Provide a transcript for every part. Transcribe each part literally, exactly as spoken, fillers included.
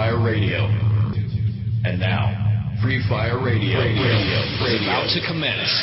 Fire Radio. And now, Free Fire Radio, Radio, Radio is about to commence.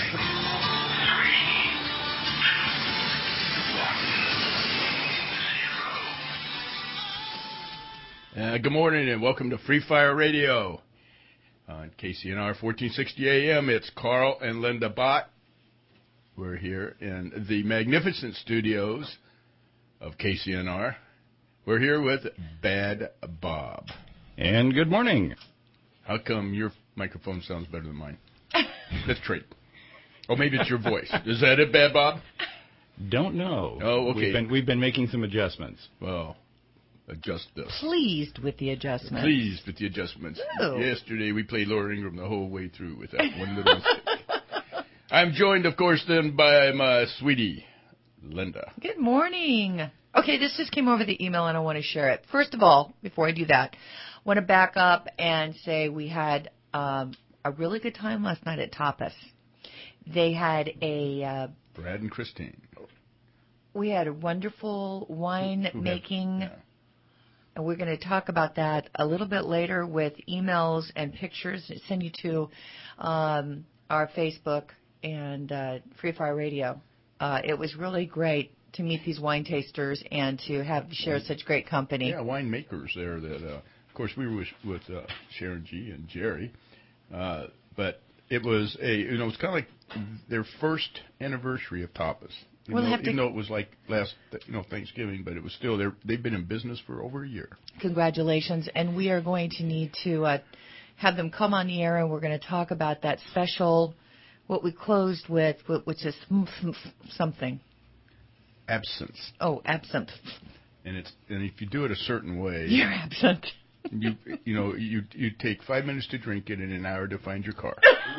Uh, good morning and welcome to Free Fire Radio. On K C N R fourteen sixty A M, it's Carl and Linda Bott. We're here in the magnificent studios of K C N R. We're here with Bad Bob. And good morning. How come your microphone sounds better than mine? Let's trade. Oh, maybe it's your voice. Is that it, Bad Bob? Don't know. Oh, okay. We've been, we've been making some adjustments. Well, adjust this. Pleased with the adjustments. Pleased with the adjustments. Oh. Yesterday we played Laura Ingraham the whole way through with that one little mistake. I'm joined, of course, then by my sweetie, Linda. Good morning. Okay, this just came over the email and I want to share it. First of all, before I do that, I want to back up and say we had um, a really good time last night at Tapas. They had a... Uh, Brad and Christine. We had a wonderful wine who, who making... Have, yeah. And we're going to talk about that a little bit later with emails and pictures. Send you to um, our Facebook and uh, Free Fire Radio. Uh, it was really great to meet these wine tasters and to have share such great company. Yeah, winemakers there. That uh, of course we were with, with uh, Sharon G and Jerry, uh, but it was a you know it's kind of like their first anniversary of Tapas. Even, We'll though, have to, even though it was like last, you know, Thanksgiving, but it was still, they've been in business for over a year. Congratulations. And we are going to need to uh, have them come on the air, and we're going to talk about that special, what we closed with, which is something. Absinthe. Oh, absinthe. And it's and if you do it a certain way. You're absent. you you know, you you take five minutes to drink it and an hour to find your car.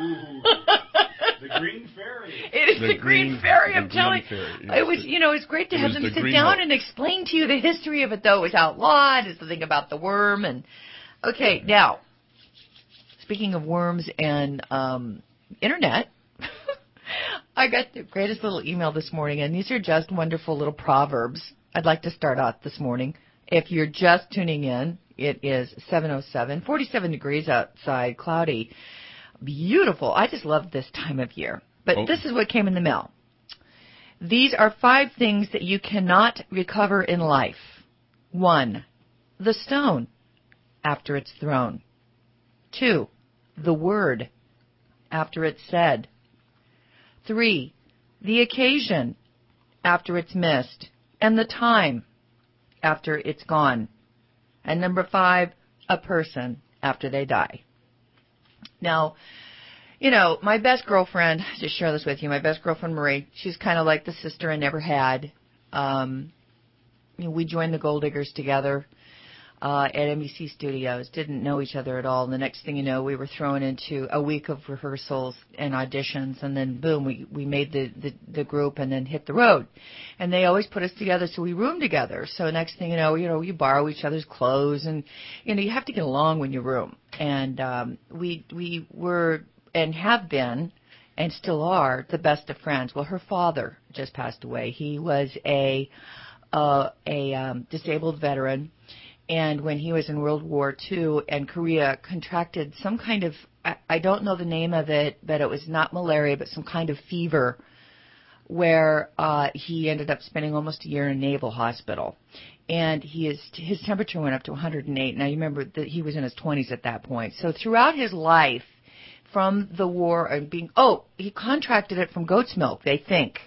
The Green Fairy. It is the, the Green, green Fairy, I'm telling you. It was, you know, it's great to have them the sit down Hulk. and explain to you the history of it, though. It was outlawed. It's the thing about the worm. And okay, now, speaking of worms and um, Internet, I got the greatest little email this morning, and these are just wonderful little proverbs. I'd like to start out this morning. If you're just tuning in, it is seven oh seven, forty-seven degrees outside, cloudy. Beautiful. I just love this time of year. But oh. This is what came in the mail. These are five things that you cannot recover in life. One, the stone after it's thrown. Two, the word after it's said. Three, the occasion after it's missed. And the time after it's gone. And number five, a person after they die. Now, you know, my best girlfriend, to share this with you, my best girlfriend, Marie, she's kind of like the sister I never had. Um, you know, we joined the Gold Diggers together uh, at N B C Studios, didn't know each other at all. And the next thing you know, we were thrown into a week of rehearsals and auditions, and then, boom, we, we made the, the, the group and then hit the road. And they always put us together, so we roomed together. So next thing you know, you know, you borrow each other's clothes, and, you know, you have to get along when you room. And um, we we were and have been and still are the best of friends. Well, her father just passed away. He was a uh, a um, disabled veteran, and when he was in World War Two and Korea, contracted some kind of, I, I don't know the name of it, but it was not malaria, but some kind of fever, where uh, he ended up spending almost a year in a naval hospital. And he is, his temperature went up to one hundred eight. Now, you remember that he was in his twenties at that point. So throughout his life, from the war and being, oh, he contracted it from goat's milk, they think,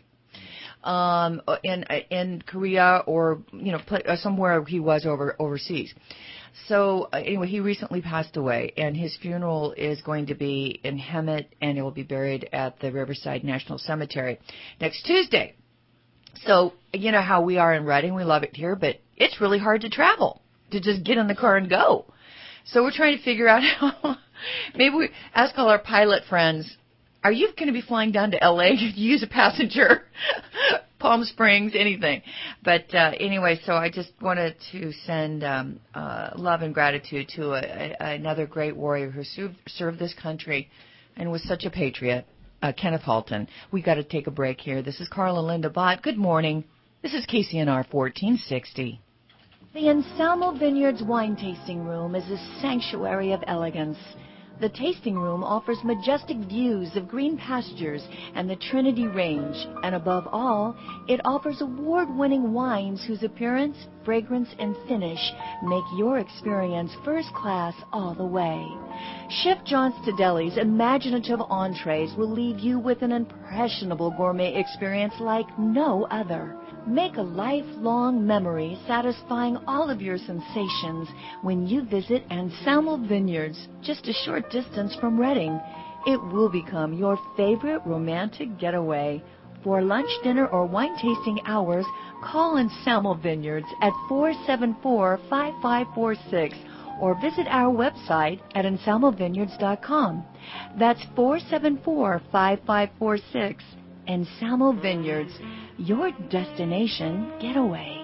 um, in in Korea or, you know, somewhere he was over overseas. So, uh, anyway, he recently passed away, and his funeral is going to be in Hemet, and it will be buried at the Riverside National Cemetery next Tuesday. So, you know how we are in Redding. We love it here, but it's really hard to travel, to just get in the car and go. So we're trying to figure out how, maybe we ask all our pilot friends, are you going to be flying down to L A? Could you use a passenger? Palm Springs, anything. But uh, anyway, so I just wanted to send um, uh, love and gratitude to a, a, another great warrior who served, served this country and was such a patriot. Uh, Kenneth Halton. We got to take a break here. This is Carl and Linda Bott. Good morning. This is K C N R fourteen sixty. The Anselmo Vineyards Wine Tasting Room is a sanctuary of elegance. The tasting room offers majestic views of green pastures and the Trinity Range, and above all, it offers award-winning wines whose appearance, fragrance, and finish make your experience first class all the way. Chef John Stadelli's imaginative entrees will leave you with an impressionable gourmet experience like no other. Make a lifelong memory satisfying all of your sensations when you visit Anselmo Vineyards, just a short distance from Redding. It will become your favorite romantic getaway. For lunch, dinner, or wine tasting hours, call Anselmo Vineyards at four seven four, five five four six or visit our website at anselmo vineyards dot com. That's four seven four, five five four six. Anselmo Vineyards, your destination getaway.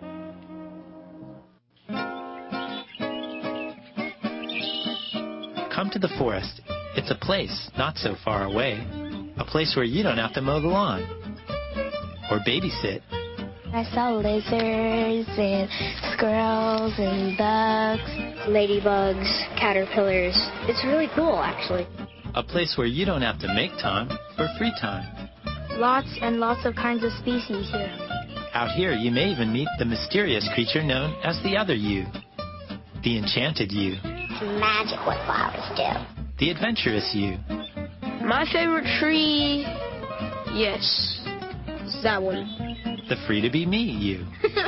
Come to the forest. It's a place not so far away. A place where you don't have to mow the lawn or babysit. I saw lizards and squirrels and bugs, ladybugs, caterpillars. It's really cool, actually. A place where you don't have to make time for free time. Lots and lots of kinds of species here. Out here, you may even meet the mysterious creature known as the other you. The enchanted you. It's magic what flowers do. The adventurous you. My favorite tree, yes, it's that one. The free-to-be-me you.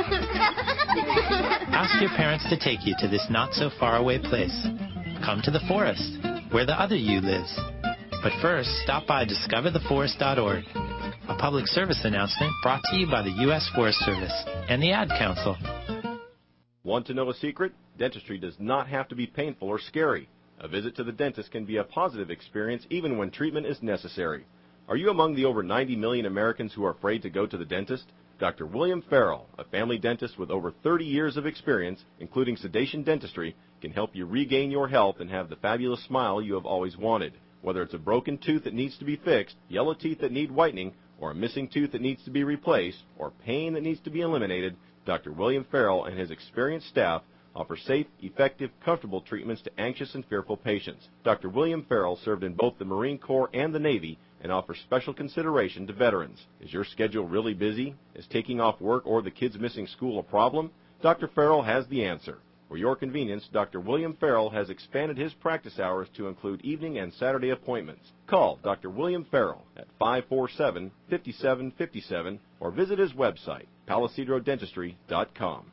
Ask your parents to take you to this not-so-far-away place. Come to the forest, where the other you lives. But first, stop by discover the forest dot org. A public service announcement brought to you by the U S Forest Service and the Ad Council. Want to know a secret? Dentistry does not have to be painful or scary. A visit to the dentist can be a positive experience even when treatment is necessary. Are you among the over ninety million Americans who are afraid to go to the dentist? Doctor William Farrell, a family dentist with over thirty years of experience, including sedation dentistry, can help you regain your health and have the fabulous smile you have always wanted. Whether it's a broken tooth that needs to be fixed, yellow teeth that need whitening, or a missing tooth that needs to be replaced, or pain that needs to be eliminated, Doctor William Farrell and his experienced staff offer safe, effective, comfortable treatments to anxious and fearful patients. Doctor William Farrell served in both the Marine Corps and the Navy and offers special consideration to veterans. Is your schedule really busy? Is taking off work or the kids missing school a problem? Doctor Farrell has the answer. For your convenience, Doctor William Farrell has expanded his practice hours to include evening and Saturday appointments. Call Doctor William Farrell at five four seven, five seven five seven or visit his website, palisadro dentistry dot com.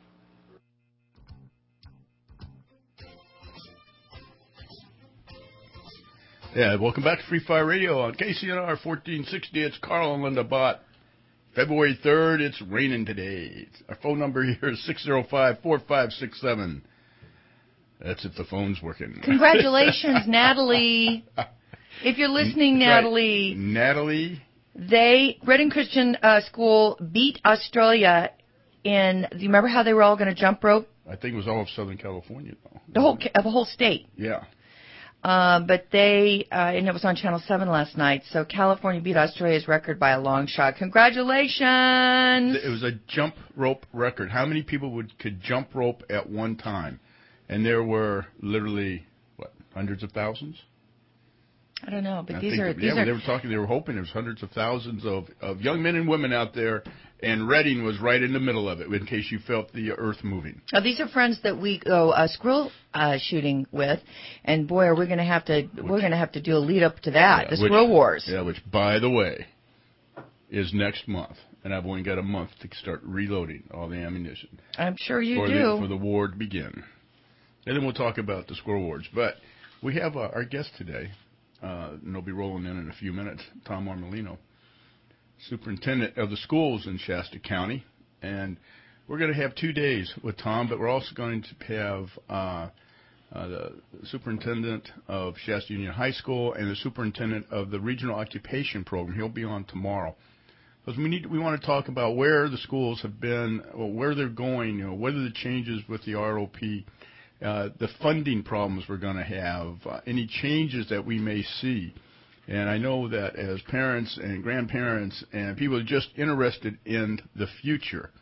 Yeah, welcome back to Free Fire Radio on K C N R fourteen sixty. It's Carl and Linda Bott. February third, it's raining today. Our phone number here is six oh five, four five six seven. That's if the phone's working. Congratulations, Natalie. If you're listening, Natalie. Right. Natalie. They, Redding Christian uh, School beat Australia in, do you remember how they were all going to jump rope? I think it was all of Southern California, though. The whole, the whole state. Yeah. Uh, but they, uh, and it was on Channel seven last night, so California beat Australia's record by a long shot. Congratulations! It was a jump rope record. How many people would could jump rope at one time? And there were literally, what, hundreds of thousands? I don't know, but I these think are... that, these yeah, are, when they were talking, they were hoping there was hundreds of thousands of, of young men and women out there, and Redding was right in the middle of it, in case you felt the earth moving. Oh, these are friends that we go uh, squirrel uh, shooting with, and boy, are we going to have to which, we're going to have to do a lead up to that, yeah, the Squirrel which, Wars. Yeah, which, by the way, is next month, and I've only got a month to start reloading all the ammunition. I'm sure you for do. The, for the war to begin. And then we'll talk about the Squirrel Wars. But we have uh, our guest today, uh, and they'll be rolling in in a few minutes, Tom Armolino, superintendent of the schools in Shasta County. And we're going to have two days with Tom, but we're also going to have uh, uh, the superintendent of Shasta Union High School and the superintendent of the Regional Occupation Program. He'll be on tomorrow. Because we need, we want to talk about where the schools have been, or where they're going, you know, whether the changes with the R O P, uh, the funding problems we're going to have, uh, any changes that we may see. And I know that as parents and grandparents and people just interested in the future,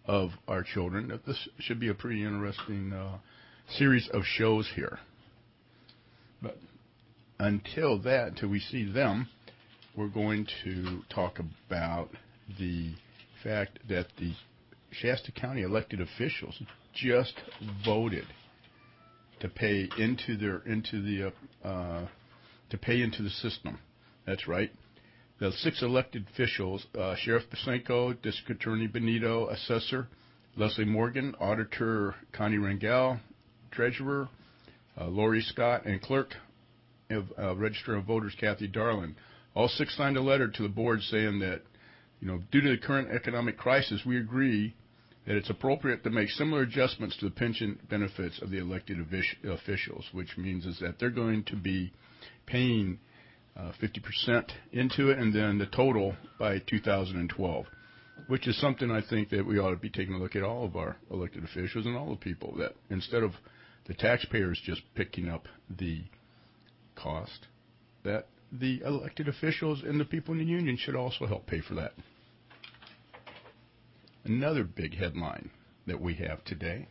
of our children. This should be a pretty interesting uh, series of shows here. But until that, until we see them, we're going to talk about the fact that the Shasta County elected officials just voted to pay into their into the uh, uh, to pay into the system. That's right. The six elected officials: uh, Sheriff Basenko, District Attorney Benito, Assessor Leslie Morgan, Auditor Connie Rangel, Treasurer uh, Lori Scott, and Clerk of uh, Register of Voters Kathy Darling. All six signed a letter to the board saying that, you know, due to the current economic crisis, we agree that it's appropriate to make similar adjustments to the pension benefits of the elected officials, which means is that they're going to be paying uh, fifty percent into it and then the total by two thousand twelve, which is something I think that we ought to be taking a look at all of our elected officials and all the people, that instead of the taxpayers just picking up the cost, that the elected officials and the people in the union should also help pay for that. Another big headline that we have today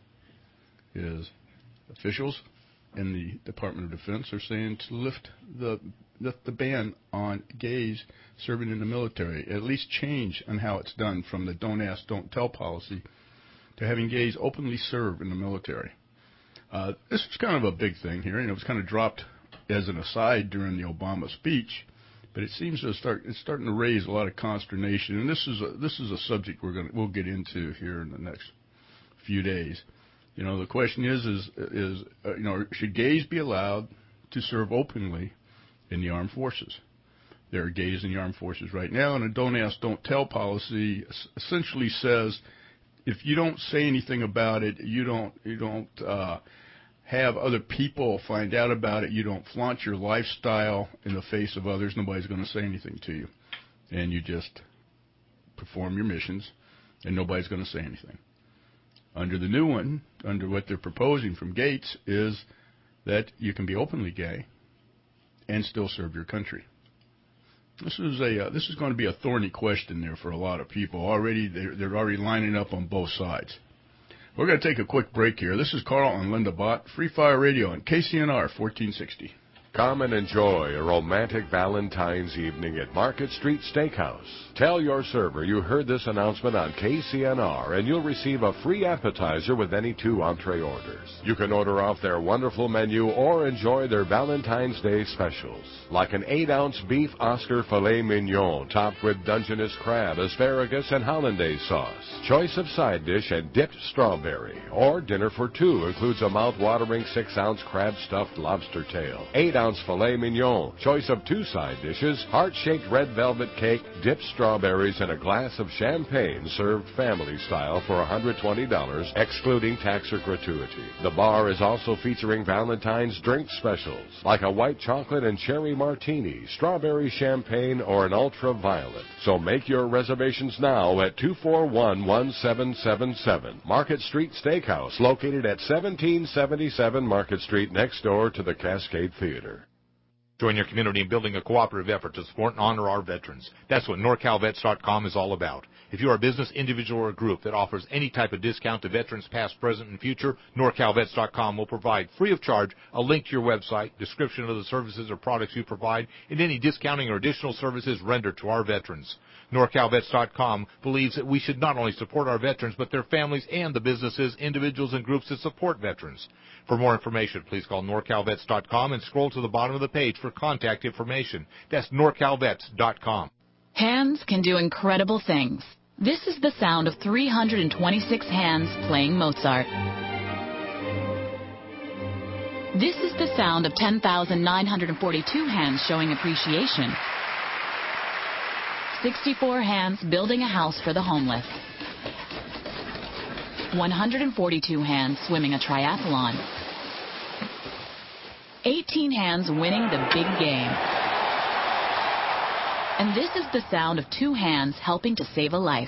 is officials in the Department of Defense are saying to lift the lift the ban on gays serving in the military, at least change on how it's done from the don't ask, don't tell policy to having gays openly serve in the military. Uh, this is kind of a big thing here, and it was kind of dropped as an aside during the Obama speech, but it seems to start it's starting to raise a lot of consternation, and this is a this is a subject we're going we'll get into here in the next few days. You know, the question is is is uh, you know, should gays be allowed to serve openly in the armed forces? There are gays in the armed forces right now, and a don't ask, don't tell policy essentially says if you don't say anything about it, you don't you don't uh, have other people find out about it, you don't flaunt your lifestyle in the face of others, nobody's going to say anything to you. And you just perform your missions, and nobody's going to say anything. Under the new one, under what they're proposing from Gates, is that you can be openly gay and still serve your country. This is a uh, this is going to be a thorny question there for a lot of people. Already, they're, they're already lining up on both sides. We're going to take a quick break here. This is Carl and Linda Bott, Free Fire Radio on K C N R fourteen sixty. Come and enjoy a romantic Valentine's evening at Market Street Steakhouse. Tell your server you heard this announcement on K C N R and you'll receive a free appetizer with any two entree orders. You can order off their wonderful menu or enjoy their Valentine's Day specials, like an eight ounce beef Oscar filet mignon topped with Dungeness crab, asparagus, and hollandaise sauce. Choice of side dish and dipped strawberry. Or dinner for two includes a mouth-watering six ounce crab stuffed lobster tail, eight ounce filet mignon, choice of two side dishes, heart-shaped red velvet cake, dipped strawberries, and a glass of champagne served family style for one hundred twenty dollars, excluding tax or gratuity. The bar is also featuring Valentine's drink specials, like a white chocolate and cherry martini, strawberry champagne, or an ultraviolet. So make your reservations now at two four one, one seven seven seven. Market Street Steakhouse, located at seventeen seventy-seven Market Street, next door to the Cascade Theater. Join your community in building a cooperative effort to support and honor our veterans. That's what Nor Cal Vets dot com is all about. If you are a business, individual, or a group that offers any type of discount to veterans past, present, and future, Nor Cal Vets dot com will provide free of charge a link to your website, description of the services or products you provide, and any discounting or additional services rendered to our veterans. Nor Cal Vets dot com believes that we should not only support our veterans, but their families and the businesses, individuals, and groups that support veterans. For more information, please call Nor Cal Vets dot com and scroll to the bottom of the page for contact information. That's Nor Cal Vets dot com. Hands can do incredible things. This is the sound of three hundred twenty-six hands playing Mozart. This is the sound of ten thousand nine hundred forty-two hands showing appreciation. sixty-four hands building a house for the homeless. one hundred forty-two hands swimming a triathlon. eighteen hands winning the big game. And this is the sound of two hands helping to save a life.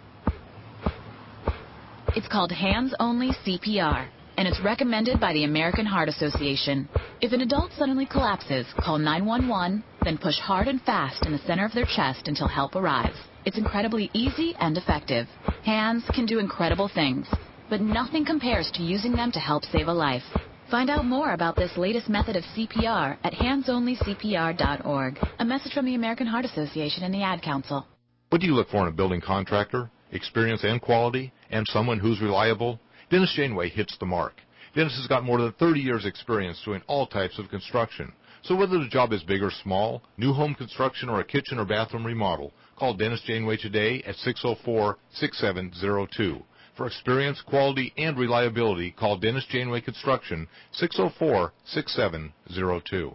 It's called Hands Only C P R, and it's recommended by the American Heart Association. If an adult suddenly collapses, call nine one one then push hard and fast in the center of their chest until help arrives. It's incredibly easy and effective. Hands can do incredible things, but nothing compares to using them to help save a life. Find out more about this latest method of C P R at hands only C P R dot org. A message from the American Heart Association and the Ad Council. What do you look for in a building contractor? Experience and quality, and someone who's reliable? Dennis Janeway hits the mark. Dennis has got more than thirty years experience doing all types of construction. So whether the job is big or small, new home construction or a kitchen or bathroom remodel, call Dennis Janeway today at six oh four, six seven oh two. For experience, quality, and reliability, call Dennis Janeway Construction, six oh four, six seven oh two.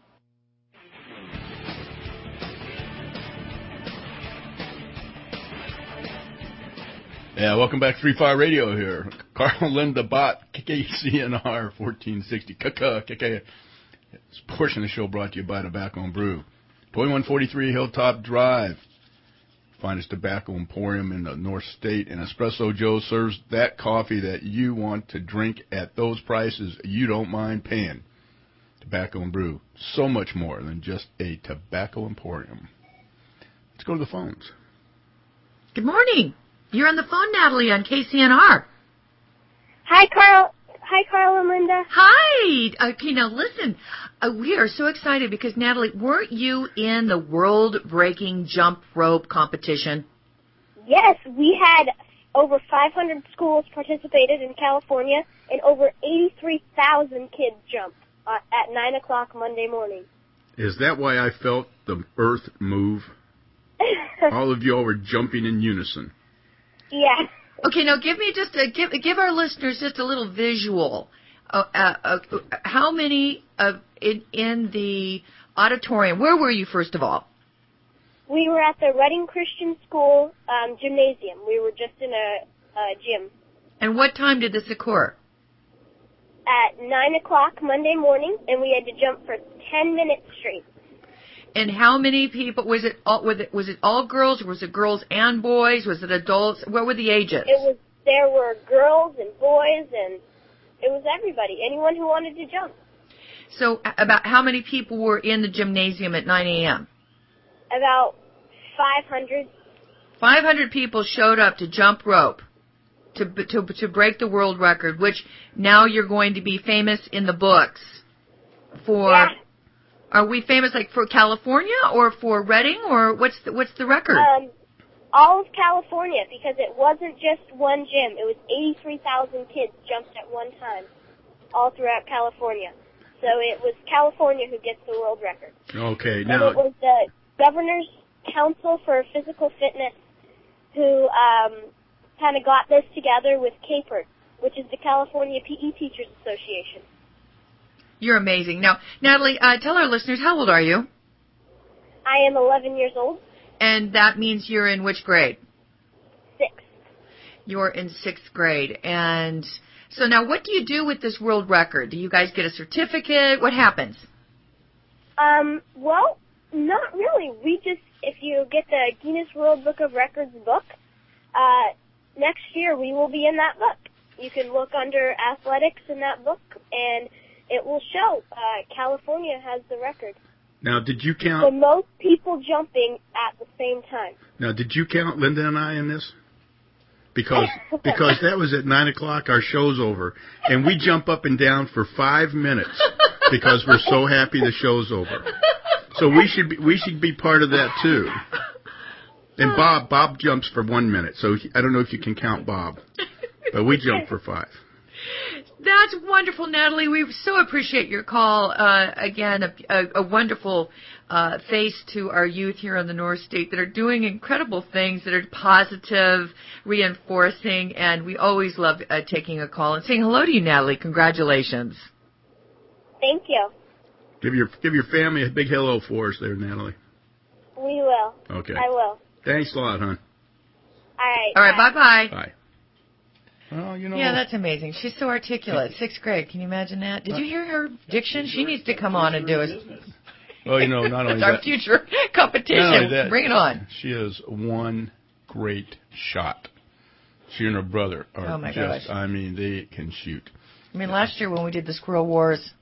Yeah, welcome back to Free Fire Radio here. Carl Linda Bott, K C N R fourteen sixty. K K K. This portion of the show brought to you by Tobacco and Brew. twenty-one forty-three Hilltop Drive. Finest tobacco emporium in the North State, and Espresso Joe serves that coffee that you want to drink at those prices you don't mind paying. Tobacco and Brew, so much more than just a tobacco emporium. Let's go to the phones. Good morning. You're on the phone, Natalie, on K C N R. Hi, Carl. Hi, Carl and Linda. Hi. Okay, now listen. Uh, we are so excited because, Natalie, weren't you in the world-breaking jump rope competition? Yes, we had over five hundred schools participated in California, and over eighty-three thousand kids jumped uh, at nine o'clock Monday morning. Is that why I felt the earth move? All of y'all were jumping in unison. Yeah. Okay, now give me just a, give give our listeners just a little visual. Uh, uh, uh, how many uh, in in the auditorium? Where were you, first of all? We were at the Reading Christian School um, gymnasium. We were just in a, a gym. And what time did this occur? At nine o'clock Monday morning, and we had to jump for ten minutes straight. And how many people, was it all, was it, was it all girls, or was it girls and boys? Was it adults? What were the ages? It was, there were girls and boys, and it was everybody, anyone who wanted to jump. So about how many people were in the gymnasium at nine a.m.? About five hundred. five hundred people showed up to jump rope, to, to, to break the world record, which now you're going to be famous in the books for... Yeah. Are we famous like for California or for Reading, or what's the, what's the record? Um, all of California, because it wasn't just one gym. It was eighty-three thousand kids jumped at one time, all throughout California. So it was California who gets the world record. Okay, now... And it was the Governor's Council for Physical Fitness who um, kind of got this together with CAPER, which is the California P E Teachers Association. You're amazing. Now, Natalie, uh, tell our listeners, how old are you? I am eleven years old. And that means you're in which grade? Sixth. You're in sixth grade. And so now what do you do with this world record? Do you guys get a certificate? What happens? Um, well, not really. We just, if you get the Guinness World Book of Records book, uh, next year we will be in that book. You can look under athletics in that book, and it will show uh, California has the record. Now, did you count... The most people jumping at the same time. Now, did you count Linda and I in this? Because because that was at nine o'clock, our show's over, and we jump up and down for five minutes because we're so happy the show's over. So we should be, we should be part of that, too. And Bob, Bob jumps for one minute, so I don't know if you can count Bob, but we jump for five. That's wonderful, Natalie. We so appreciate your call. Uh, again, a, a, a wonderful uh, face to our youth here in the North State that are doing incredible things that are positive, reinforcing, and we always love uh, taking a call and saying hello to you, Natalie. Congratulations. Thank you. Give your give your family a big hello for us there, Natalie. We will. Okay. I will. Thanks a lot, hon. All right. All right, bye-bye. Bye. Well, you know. Yeah, that's amazing. She's so articulate. Sixth grade. Can you imagine that? Did you hear her diction? She needs to come on and do it. Well, you know, not only it's that. our future competition. That, Bring it on. She is one great shot. She and her brother are oh my just, gosh. I mean, they can shoot. I mean, last year when we did the Squirrel Wars,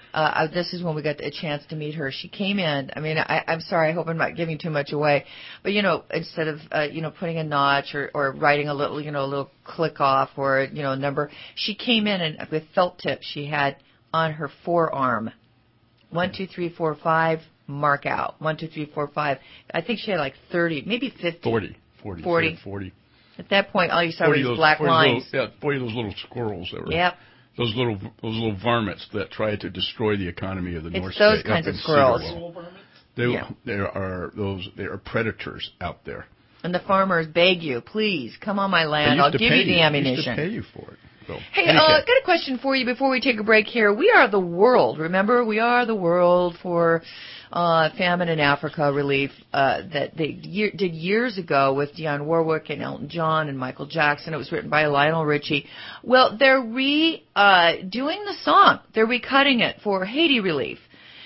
uh, this is when we got a chance to meet her. She came in. I mean, I, I'm sorry. I hope I'm not giving too much away. But, you know, instead of, uh, you know, putting a notch or, or writing a little, you know, a little click off or, you know, a number, she came in and with felt tips she had on her forearm. One, two, three, four, five, mark out. One, two, three, four, five. I think she had like thirty, maybe fifty. forty. forty. forty. forty. At that point, all you saw were these those, black lines. Little, yeah, forty of those little squirrels that were. Yep. Those little those little varmints that try to destroy the economy of the it's North those State. kinds of squirrels. They, yeah. There are those. There are predators out there. And the farmers beg you, please come on my land. I'll give you the you. ammunition. They used to pay you for it. So, hey, I uh, got a question for you before we take a break here. We are the world. Remember, we are the world for uh, famine in Africa relief uh, that they year, did years ago with Dionne Warwick and Elton John and Michael Jackson. It was written by Lionel Richie. Well, they're re uh, doing the song. They're recutting it for Haiti relief.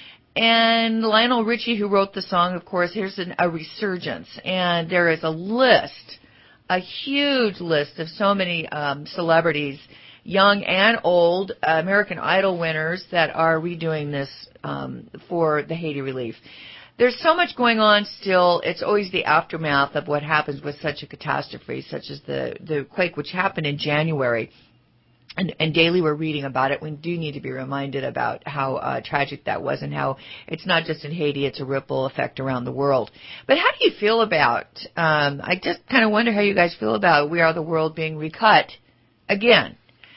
And Lionel Richie, who wrote the song, of course, here's an, a resurgence. And there is a list, a huge list of so many um, celebrities, young and old, uh, American Idol winners that are redoing this um, for the Haiti relief. There's so much going on still. It's always the aftermath of what happens with such a catastrophe, such as the, the quake, which happened in January. And, and daily we're reading about it. We do need to be reminded about how uh, tragic that was and how it's not just in Haiti, it's a ripple effect around the world. But how do you feel about, um, I just kind of wonder how you guys feel about We Are the World being recut again.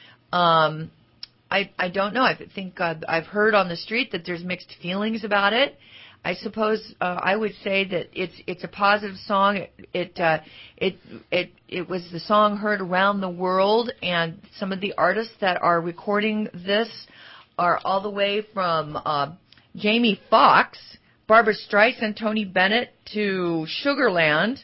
Um, I, I don't know. I think uh, I've heard on the street that there's mixed feelings about it. I suppose uh, I would say that it's it's a positive song. It it, uh, it it it was the song heard around the world, and some of the artists that are recording this are all the way from uh, Jamie Foxx, Barbra Streisand, Tony Bennett, to Sugarland,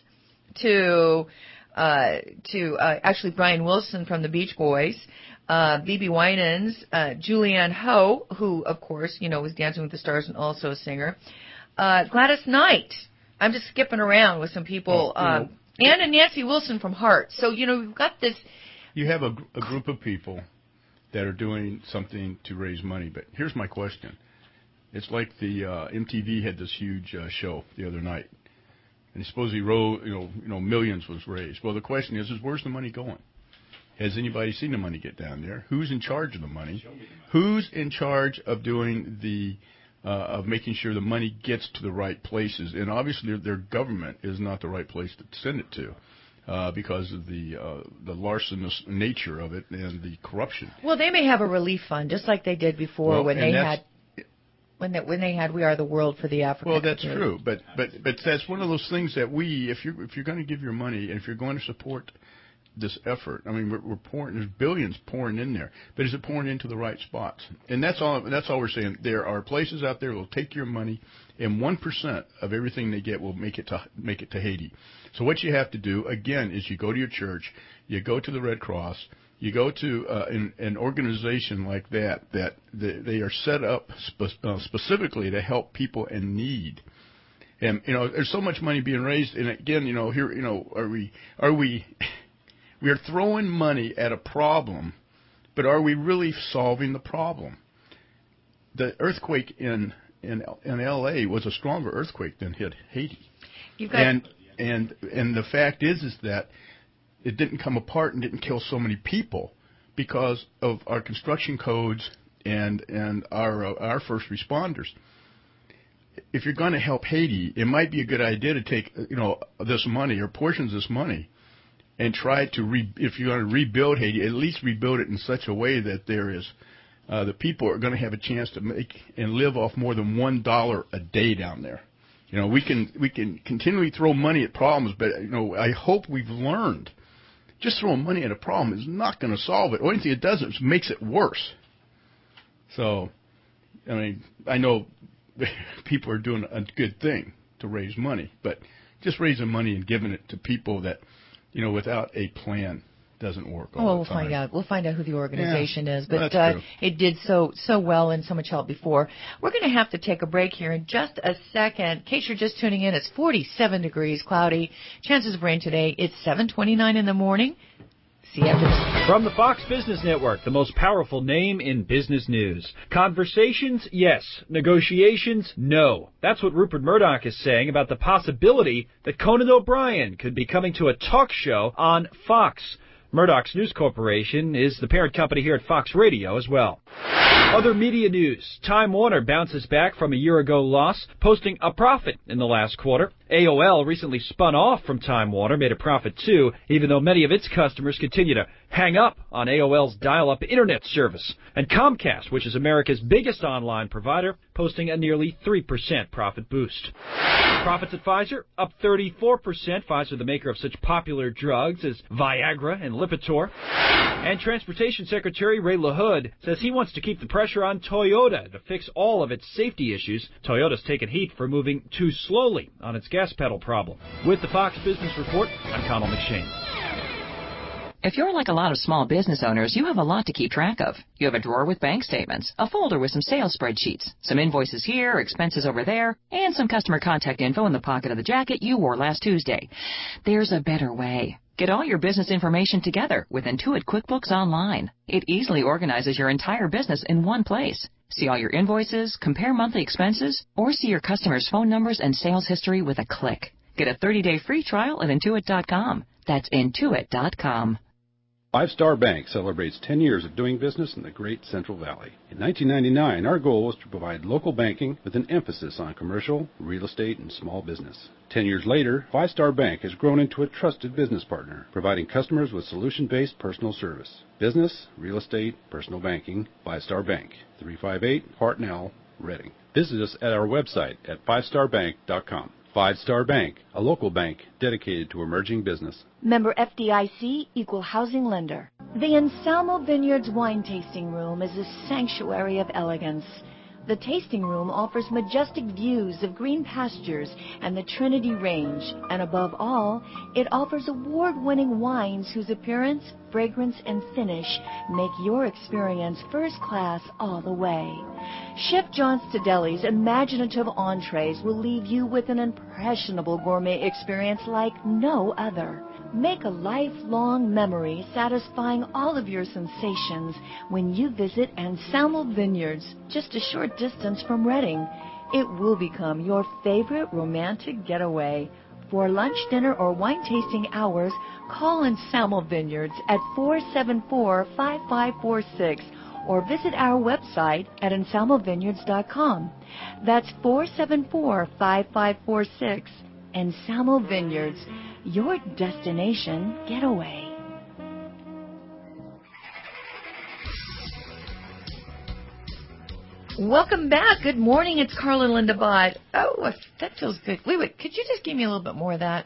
to uh, to uh, actually Brian Wilson from the Beach Boys. Uh, B B Winans, uh, Julianne Hough, who, of course, you know, was Dancing with the Stars and also a singer. Uh, Gladys Knight. I'm just skipping around with some people. Oh, um, know, and Nancy Wilson from Heart. So, you know, we've got this. You have a, a group of people that are doing something to raise money. But here's my question. It's like the uh, M T V had this huge uh, show the other night. And supposedly, you know, you know, millions was raised. Well, the question is, is where's the money going? Has anybody seen the money get down there? Who's in charge of the money? Who's in charge of doing the, uh, of making sure the money gets to the right places? And obviously their, their government is not the right place to send it to, uh, because of the, uh, the larcenous nature of it and the corruption. Well, they may have a relief fund, just like they did before well, when they had, when they, when they had We Are the World for the African. Well, that's true. But, but, but that's one of those things that we, if you're, if you're going to give your money and if you're going to support this effort. I mean, we're, we're pouring. There's billions pouring in there, but is it pouring into the right spots? And that's all. That's all we're saying. There are places out there that will take your money, and one percent of everything they get will make it to make it to Haiti. So what you have to do again is you go to your church, you go to the Red Cross, you go to uh, an, an organization like that that they, they are set up spe- uh, specifically to help people in need. And you know, there's so much money being raised, and again, you know, here, you know, are we are we We are throwing money at a problem, but are we really solving the problem? The earthquake in in, in L A was a stronger earthquake than hit Haiti. You've got and and and the fact is is that it didn't come apart and didn't kill so many people because of our construction codes and and our uh, our first responders. If you're going to help Haiti, it might be a good idea to take you know this money or portions of this money and try to, re- if you're going to rebuild Haiti, at least rebuild it in such a way that there is, uh, the people are going to have a chance to make and live off more than one dollar a day down there. You know, we can we can continually throw money at problems, but you know, I hope we've learned just throwing money at a problem is not going to solve it. The only thing it does is makes it worse. So, I mean, I know people are doing a good thing to raise money, but just raising money and giving it to people that, you know, without a plan doesn't work all well, the we'll time. find out. We'll find out who the organization yeah, is. But well, uh, it did so so well and so much help before. We're going to have to take a break here in just a second. In case you're just tuning in, it's forty-seven degrees, cloudy. Chances of rain today. It's seven twenty-nine in the morning. See you after this. From the Fox Business Network, the most powerful name in business news. Conversations, yes. Negotiations, no. That's what Rupert Murdoch is saying about the possibility that Conan O'Brien could be coming to a talk show on Fox. Murdoch's News Corporation is the parent company here at Fox Radio as well. Other media news. Time Warner bounces back from a year-ago loss, posting a profit in the last quarter. A O L recently spun off from Time Warner, made a profit too, even though many of its customers continue to hang up on A O L's dial-up internet service. And Comcast, which is America's biggest online provider, posting a nearly three percent profit boost. Profits at Pfizer up thirty-four percent. Pfizer, the maker of such popular drugs as Viagra and Lipitor. And Transportation Secretary Ray LaHood says he wants to keep the pressure on Toyota to fix all of its safety issues. Toyota's taken heat for moving too slowly on its gas pedal problem. With the Fox Business Report, I'm Connell McShane. If you're like a lot of small business owners, you have a lot to keep track of. You have a drawer with bank statements, a folder with some sales spreadsheets, some invoices here, expenses over there, and some customer contact info in the pocket of the jacket you wore last Tuesday. There's a better way. Get all your business information together with Intuit QuickBooks Online. It easily organizes your entire business in one place. See all your invoices, compare monthly expenses, or see your customers' phone numbers and sales history with a click. Get a thirty-day free trial at Intuit dot com. That's Intuit dot com. Five Star Bank celebrates ten years of doing business in the Great Central Valley. In nineteen ninety-nine, our goal was to provide local banking with an emphasis on commercial, real estate, and small business. Ten years later, Five Star Bank has grown into a trusted business partner, providing customers with solution-based personal service. Business, real estate, personal banking, Five Star Bank, three five eight Hartnell, Reading. Visit us at our website at five star bank dot com. Five Star Bank, a local bank dedicated to emerging business. Member F D I C, Equal Housing Lender. The Anselmo Vineyards Wine Tasting Room is a sanctuary of elegance. The tasting room offers majestic views of green pastures and the Trinity Range, and above all, it offers award-winning wines whose appearance, fragrance, and finish make your experience first class all the way. Chef John Stadelli's imaginative entrees will leave you with an impressionable gourmet experience like no other. Make a lifelong memory satisfying all of your sensations when you visit Anselmo Vineyards, just a short distance from Reading. It will become your favorite romantic getaway. For lunch, dinner, or wine tasting hours, call Anselmo Vineyards at four seven four, five five four six or visit our website at anselmo vineyards dot com. That's four seven four, five five four six. Anselmo Vineyards, your destination getaway. Welcome back. Good morning. It's Carl and Linda Bott. Oh, that feels good. Wait, wait. Could you just give me a little bit more of that?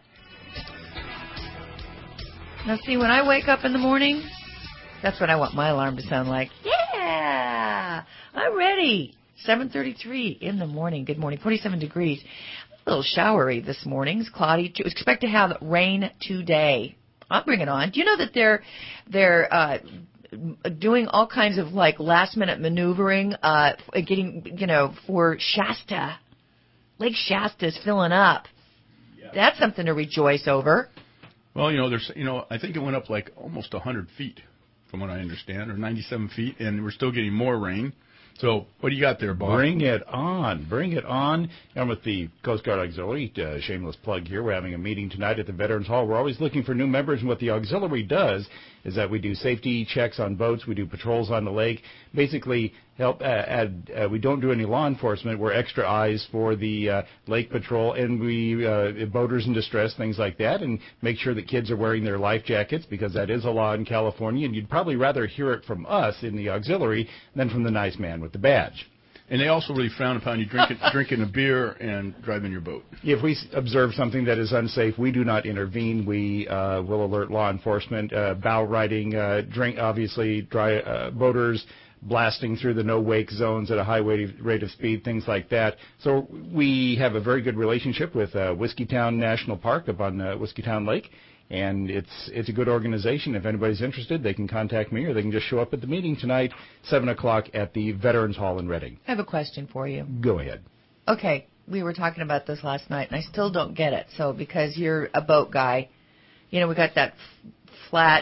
Now, see, when I wake up in the morning, that's what I want my alarm to sound like. Yeah, I'm ready. seven thirty-three in the morning. Good morning. forty-seven degrees. A little showery this morning. It's cloudy. Expect to have rain today. I'll bring it on. Do you know that they're they're uh, doing all kinds of like last minute maneuvering, uh, getting you know for Shasta. Lake Shasta is filling up. Yeah. That's something to rejoice over. Well, you know, there's you know I think it went up like almost one hundred feet, from what I understand, or ninety-seven feet, and we're still getting more rain. So what do you got there, Bob? Bring it on. Bring it on. I'm with the Coast Guard Auxiliary. Uh, shameless plug here. We're having a meeting tonight at the Veterans Hall. We're always looking for new members, and what the Auxiliary does is that we do safety checks on boats. We do patrols on the lake. Basically, help uh, add. Uh, we don't do any law enforcement. We're extra eyes for the uh, lake patrol, and we uh, boaters in distress, things like that, and make sure that kids are wearing their life jackets because that is a law in California. And you'd probably rather hear it from us in the Auxiliary than from the nice man with the badge. And they also really frown upon you drinking, drinking a beer and driving your boat. If we observe something that is unsafe, we do not intervene. We uh, will alert law enforcement. Uh, bow riding, uh, drink, obviously, dry uh, boaters blasting through the no-wake zones at a high rate of speed, things like that. So we have a very good relationship with uh, Whiskeytown National Park up on uh, Whiskeytown Lake. And it's it's a good organization. If anybody's interested, they can contact me or they can just show up at the meeting tonight, seven o'clock at the Veterans Hall in Reading. I have a question for you. Go ahead. Okay, we were talking about this last night, and I still don't get it. So because you're a boat guy, you know, we got that f- flat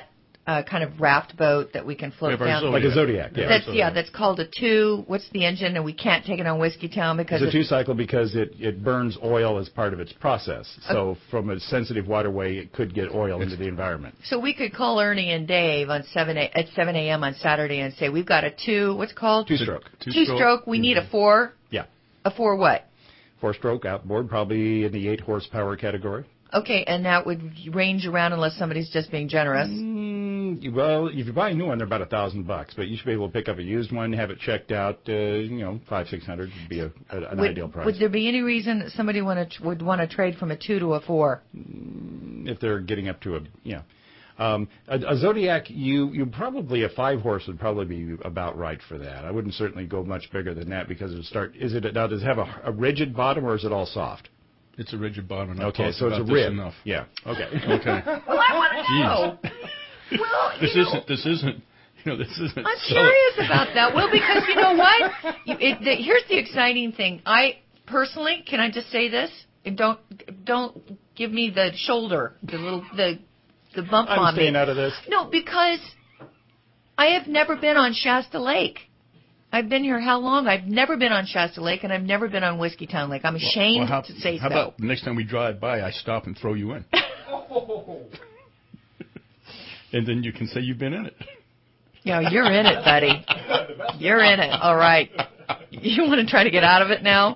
uh, kind of raft boat that we can float yeah, down. Like a Zodiac. Yeah, that's, Zodiac. yeah, that's called a two. What's the engine? And we can't take it on Whiskey Town because it's a two-cycle because it, it burns oil as part of its process. So okay. from a sensitive waterway, it could get oil into the environment. So we could call Ernie and Dave on seven a, at seven a.m. on Saturday and say, we've got a two, what's it called? Two-stroke. Two-stroke. Two-stroke. We mm-hmm. need a four. Yeah. A four what? Four-stroke outboard, probably in the eight horsepower category. Okay, and that would range around unless somebody's just being generous. Mm, well, if you buy a new one, they're about a thousand bucks, but you should be able to pick up a used one, have it checked out. Uh, you know, five, six hundred would be a, a, an would, ideal price. Would there be any reason that somebody want to, would want to trade from a two to a four? Mm, if they're getting up to a, yeah. Um, a, a Zodiac, you, you probably a five horse would probably be about right for that. I wouldn't certainly go much bigger than that because it would start. Is it now? Does it have a, a rigid bottom or is it all soft? It's a rigid bottom. Okay, so it's a rib. Enough. Yeah. Okay. Okay. Well, I want to know. Well, this know, isn't. This isn't. You know, this isn't. I'm curious about that. Well, because you know what? You, it, the, here's the exciting thing. I personally, can I just say this? Don't don't give me the shoulder, the little the the bump I'm on me. I'm staying out of this. No, because I have never been on Shasta Lake. I've been here how long? I've never been on Shasta Lake, and I've never been on Whiskey Town Lake. I'm ashamed well, well, how, to say how so. How about the next time we drive by, I stop and throw you in? And then you can say you've been in it. Yeah, you're in it, buddy. You're in it. All right. You want to try to get out of it now?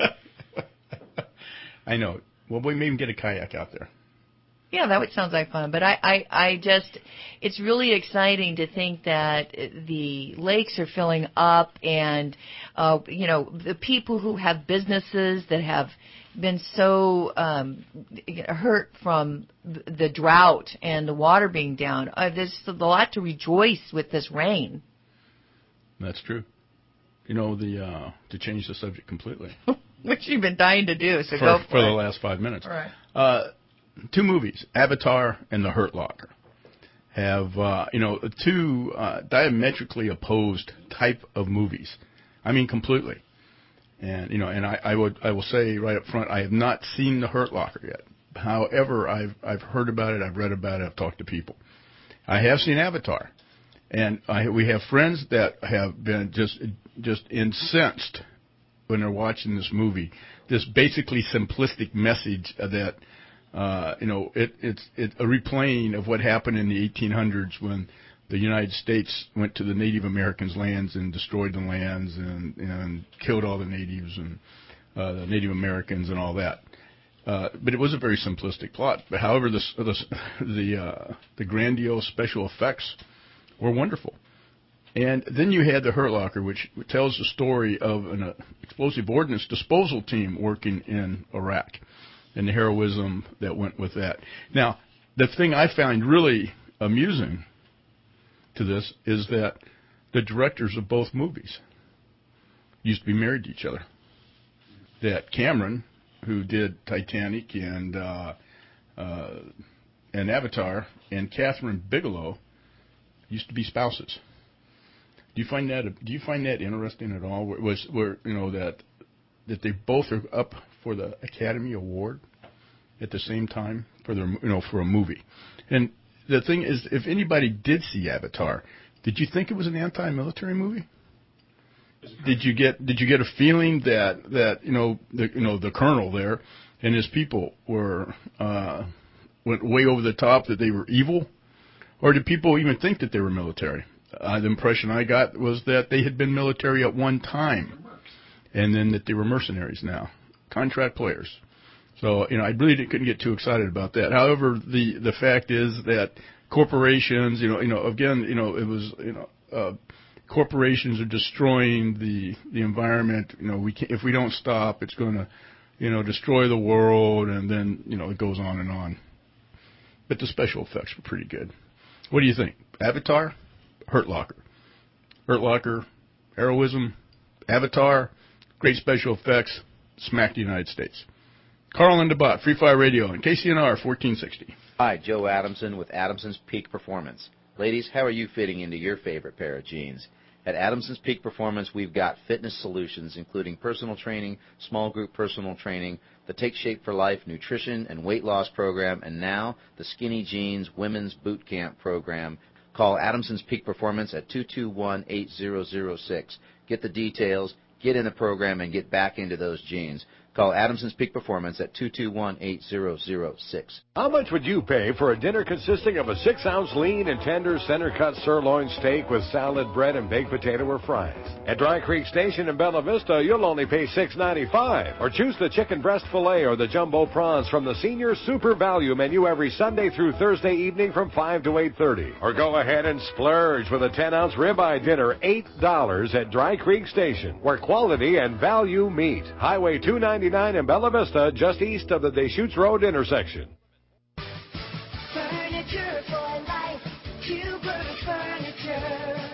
I know. Well, we may even get a kayak out there. Yeah, that would sounds like fun. But I, I, I just, it's really exciting to think that the lakes are filling up, and uh, you know, the people who have businesses that have been so um, hurt from the drought and the water being down. Uh, there's a lot to rejoice with this rain. That's true. You know, the uh, to change the subject completely. Which you've been dying to do, so for, go for, for it. the last five minutes. All right. Uh, two movies, Avatar and The Hurt Locker, have, uh, you know, two uh, diametrically opposed type of movies. I mean, completely. And, you know, and I, I would, I will say right up front, I have not seen The Hurt Locker yet. However, I've, I've heard about it, I've read about it, I've talked to people. I have seen Avatar. And I, we have friends that have been just, just incensed when they're watching this movie. This basically simplistic message that, Uh, you know, it, it's it's a replaying of what happened in the eighteen hundreds when the United States went to the Native Americans' lands and destroyed the lands and, and killed all the natives and uh, the Native Americans and all that. Uh, but it was a very simplistic plot. But however, the the the, uh, the grandiose special effects were wonderful. And then you had The Hurt Locker, which tells the story of an uh, explosive ordnance disposal team working in Iraq, and the heroism that went with that. Now, the thing I find really amusing to this is that the directors of both movies used to be married to each other. That Cameron, who did Titanic and uh, uh, and Avatar, and Catherine Bigelow used to be spouses. Do you find that do you find that interesting at all? Was where you know that that they both are up for the Academy Award at the same time for their, you know, for a movie. And the thing is, if anybody did see Avatar, did you think it was an anti-military movie? Did you get did you get a feeling that that you know the you know the colonel there and his people were uh, went way over the top, that they were evil, or did people even think that they were military? Uh, the impression I got was that they had been military at one time, and then that they were mercenaries now, contract players. So, you know, I really couldn't get too excited about that. However, the, the fact is that corporations, you know, you know, again, you know, it was, you know, uh, corporations are destroying the the environment. You know, we can't, if we don't stop, it's going to, you know, destroy the world, and then, you know, it goes on and on. But the special effects were pretty good. What do you think? Avatar, Hurt Locker. Hurt Locker, heroism, Avatar, great special effects, smacked the United States. Carl and DeBott, Free Fire Radio, and K C N R fourteen sixty. Hi, Joe Adamson with Adamson's Peak Performance. Ladies, how are you fitting into your favorite pair of jeans? At Adamson's Peak Performance, we've got fitness solutions, including personal training, small group personal training, the Take Shape for Life nutrition and weight loss program, and now the Skinny Jeans Women's Boot Camp program. Call Adamson's Peak Performance at two two one, eight zero zero six. Get the details, get in the program, and get back into those jeans. Call Adamson's Peak Performance at two two one, eight zero zero six. How much would you pay for a dinner consisting of a six-ounce lean and tender center-cut sirloin steak with salad, bread, and baked potato or fries? At Dry Creek Station in Bella Vista, you'll only pay six ninety-five. Or choose the chicken breast filet or the jumbo prawns from the Senior Super Value menu every Sunday through Thursday evening from five to eight thirty. Or go ahead and splurge with a ten-ounce ribeye dinner, eight dollars at Dry Creek Station, where quality and value meet. Highway two ninety-nine in Bella Vista, just east of the Deschutes Road intersection. Furniture for life, Cuber's Furniture.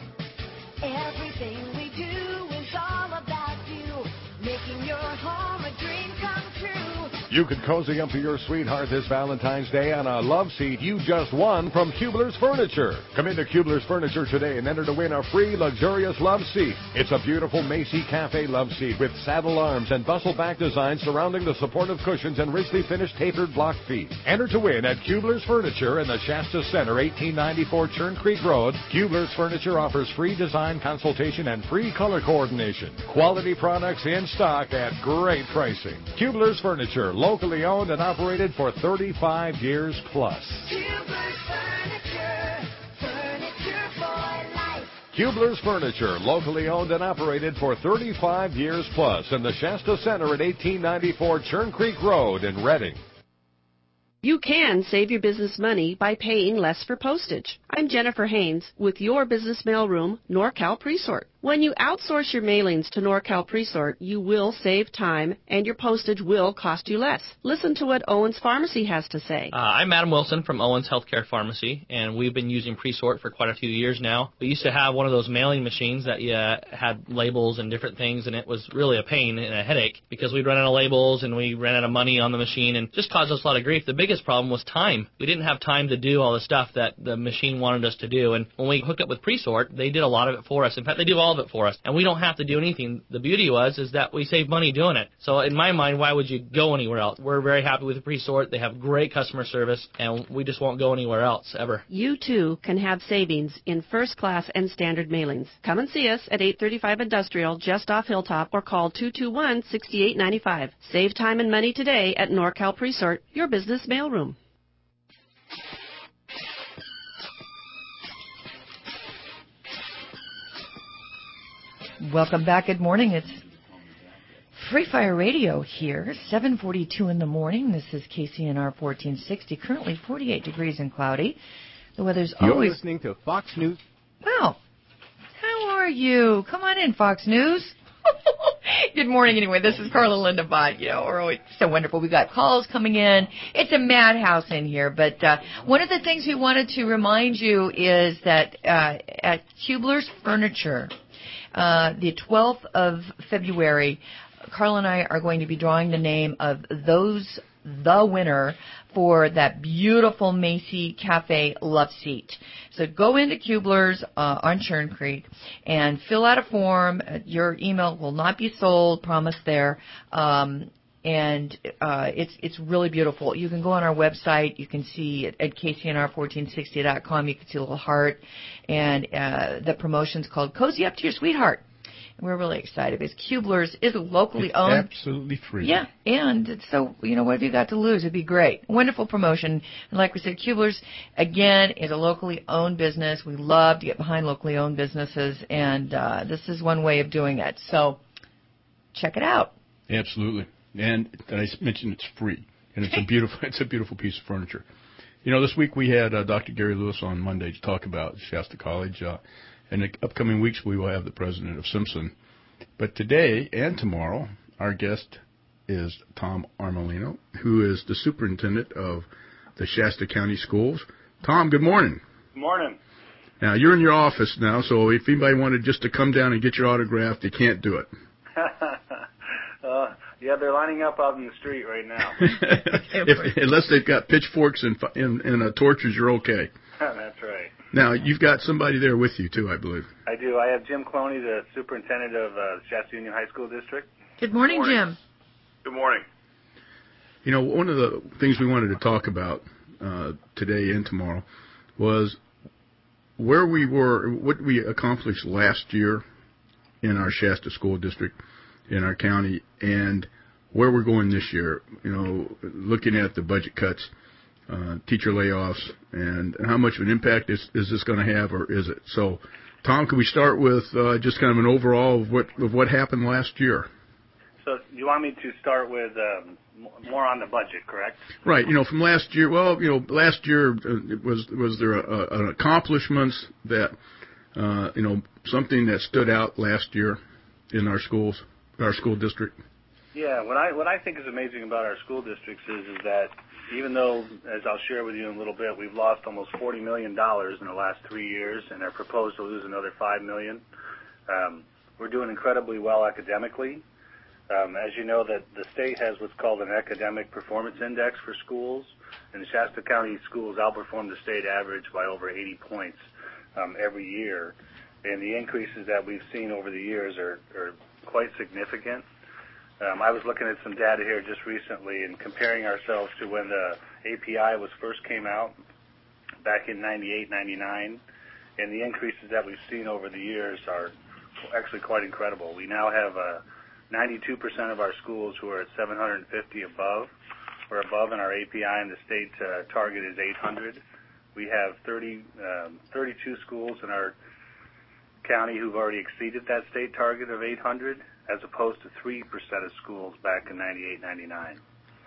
Everything we do is all about you, making your home a dream come true. You could cozy up to your sweetheart this Valentine's Day on a love seat you just won from Kubler's Furniture. Come into Kubler's Furniture today and enter to win a free luxurious love seat. It's a beautiful Macy Cafe love seat with saddle arms and bustle back designs surrounding the supportive cushions and richly finished tapered block feet. Enter to win at Kubler's Furniture in the Shasta Center, eighteen ninety-four Churn Creek Road. Kubler's Furniture offers free design consultation and free color coordination. Quality products in stock at great pricing. Kubler's Furniture, locally owned and operated for thirty-five years plus. Cuber's Furniture, furniture for life. Kubler's Furniture, locally owned and operated for thirty-five years plus in the Shasta Center at eighteen ninety-four Churn Creek Road in Reading. You can save your business money by paying less for postage. I'm Jennifer Haynes with your business mailroom, NorCal Presort. When you outsource your mailings to NorCal Presort, you will save time and your postage will cost you less. Listen to what Owens Pharmacy has to say. Uh, I'm Adam Wilson from Owens Healthcare Pharmacy, and we've been using Presort for quite a few years now. We used to have one of those mailing machines that you, uh, had labels and different things, and it was really a pain and a headache because we'd run out of labels and we ran out of money on the machine and just caused us a lot of grief. The biggest problem was time. We didn't have time to do all the stuff that the machine wanted us to do, and when we hooked up with Presort, they did a lot of it for us. In fact, they do all of it for us, and we don't have to do anything. The beauty was is that we save money doing it. So in my mind, why would you go anywhere else? We're very happy with Presort. They have great customer service, and we just won't go anywhere else ever. You, too, can have savings in first class and standard mailings. Come and see us at eight thirty-five Industrial, just off Hilltop, or call two two one, six eight nine five. Save time and money today at NorCal Presort, your business mailroom. Welcome back. Good morning. It's Free Fire Radio here, seven forty-two in the morning. This is K C N R fourteen sixty, currently forty-eight degrees and cloudy. The weather's You're always... listening to Fox News. Wow. How are you? Come on in, Fox News. Good morning, anyway. This is Carla Linda Bott. You know, we're always so wonderful. We've got calls coming in. It's a madhouse in here. But uh, one of the things we wanted to remind you is that uh, at Kubler's Furniture, Uh, the twelfth of February, Carl and I are going to be drawing the name of those, the winner for that beautiful Macy Cafe love seat. So go into Kubler's uh, on Churn Creek and fill out a form. Your email will not be sold, promise there. Um, and uh, it's it's really beautiful. You can go on our website. You can see it at K C N R fourteen sixty dot com. You can see a little heart. And uh, the promotion's called Cozy Up to Your Sweetheart. And we're really excited because Kubler's is locally it's owned. Absolutely free. Yeah, and it's so, you know, what have you got to lose? It'd be great. Wonderful promotion. And like we said, Kubler's, again, is a locally owned business. We love to get behind locally owned businesses, and uh, this is one way of doing it. So check it out. Absolutely. And I mentioned it's free, and it's a beautiful it's a beautiful piece of furniture. You know, this week we had uh, Doctor Gary Lewis on Monday to talk about Shasta College. Uh, in the upcoming weeks, we will have the president of Simpson. But today and tomorrow, our guest is Tom Armolino, who is the superintendent of the Shasta County Schools. Tom, good morning. Good morning. Now, you're in your office now, so if anybody wanted just to come down and get your autograph, they can't do it. uh, yeah, they're lining up out in the street right now. if, unless they've got pitchforks and, and, and uh, torches, you're okay. That's right. Now, you've got somebody there with you, too, I believe. I do. I have Jim Cloney, the superintendent of uh, Shasta Union High School District. Good morning, Good morning. Jim. Good morning. You know, one of the things we wanted to talk about uh, today and tomorrow was where we were, what we accomplished last year in our Shasta School District, in our county, and where we're going this year, you know, looking at the budget cuts, uh, teacher layoffs, and, and how much of an impact is, is this going to have, or is it? So, Tom, can we start with uh, just kind of an overall of what of what happened last year? So you want me to start with um, more on the budget, correct? Right. You know, from last year. Well, you know, last year uh, was was there a, a, an accomplishments that uh, you know something that stood out last year in our schools, our school district? Yeah. What I what I think is amazing about our school districts is is that even though, as I'll share with you in a little bit, we've lost almost forty million dollars in the last three years, and are proposed to lose another five million dollars. Um, we're doing incredibly well academically. Um, as you know, that the state has what's called an academic performance index for schools, and the Shasta County schools outperform the state average by over eighty points um, every year. And the increases that we've seen over the years are, are quite significant. Um, I was looking at some data here just recently and comparing ourselves to when the A P I was first came out back in ninety-eight, ninety-nine, and the increases that we've seen over the years are actually quite incredible. We now have uh, ninety-two percent of our schools who are at seven hundred fifty above or above in our A P I, and the state uh, target is eight hundred. We have thirty, um, thirty-two schools in our county who've already exceeded that state target of eight hundred, as opposed to three percent of schools back in ninety-eight, ninety-nine.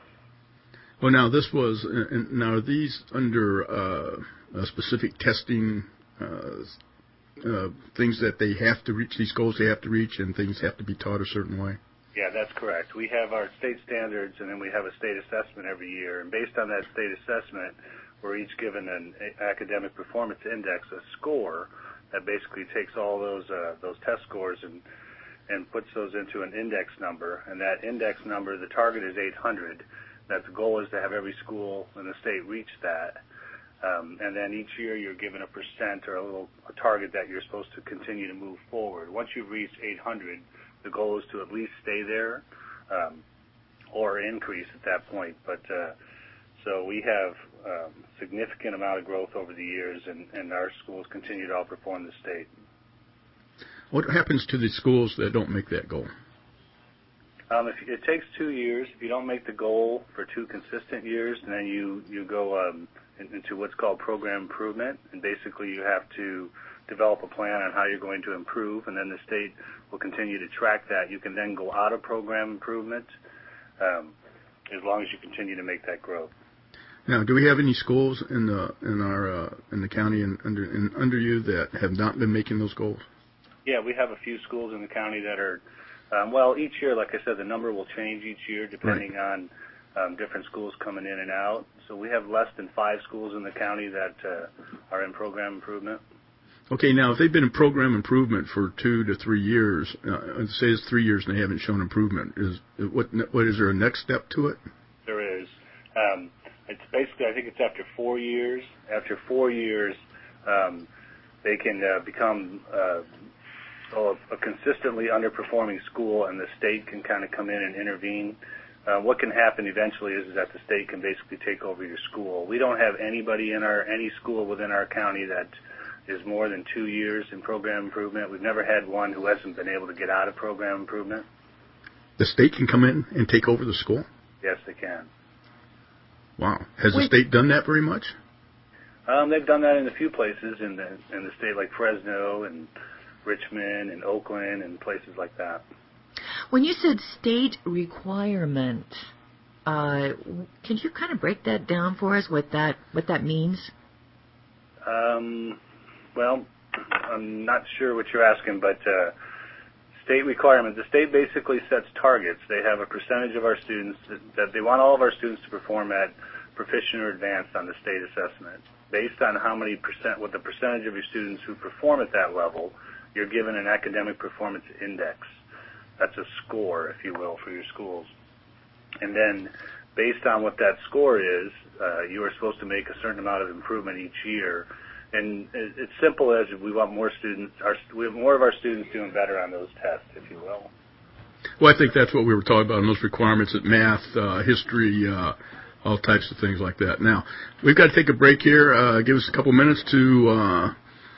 Well, now this was, uh, now are these under uh, a specific testing uh, uh, things that they have to reach, these goals they have to reach, and things have to be taught a certain way? Yeah, that's correct. We have our state standards, and then we have a state assessment every year. And based on that state assessment, we're each given an academic performance index, a score, that basically takes all those uh, those test scores and and puts those into an index number. And that index number, the target is eight hundred. That the goal is to have every school in the state reach that. Um, and then each year you're given a percent or a little a target that you're supposed to continue to move forward. Once you've reached eight hundred, the goal is to at least stay there um, or increase at that point. But uh, so we have um, significant amount of growth over the years, and, and our schools continue to outperform the state. What happens to the schools that don't make that goal? Um, if, it takes two years. If you don't make the goal for two consistent years, and then you, you go um, in, into what's called program improvement, and basically you have to develop a plan on how you're going to improve, and then the state will continue to track that. You can then go out of program improvement um, as long as you continue to make that growth. Now, do we have any schools in the in our uh, in the county and under in, under you that have not been making those goals? Yeah, we have a few schools in the county that are, um, well, each year, like I said, the number will change each year depending right. on um, different schools coming in and out. So we have less than five schools in the county that uh, are in program improvement. Okay, now if they've been in program improvement for two to three years, uh, say it's three years and they haven't shown improvement, is what what is there a next step to it? There is. Um, it's basically, I think it's after four years. After four years, um, they can uh, become uh, a, a consistently underperforming school, and the state can kind of come in and intervene. Uh, what can happen eventually is, is that the state can basically take over your school. We don't have anybody in our any school within our county that is more than two years in program improvement. We've never had one who hasn't been able to get out of program improvement. The state can come in and take over the school? Yes, they can. Wow. Has the state done that very much? Um, they've done that in a few places in the in the state, like Fresno and Richmond and Oakland and places like that. When you said state requirement, uh, can you kind of break that down for us, what that what that means? Um, well, I'm not sure what you're asking, but uh, state requirement, the state basically sets targets. They have a percentage of our students that, that they want all of our students to perform at proficient or advanced on the state assessment. Based on how many percent, what the percentage of your students who perform at that level, you're given an academic performance index. That's a score, if you will, for your schools. And then based on what that score is, uh, you are supposed to make a certain amount of improvement each year. And it's simple as we want more students, our, we have more of our students doing better on those tests, if you will. Well, I think that's what we were talking about in those requirements at math, uh, history, uh, all types of things like that. Now, we've got to take a break here. Uh, give us a couple minutes to uh,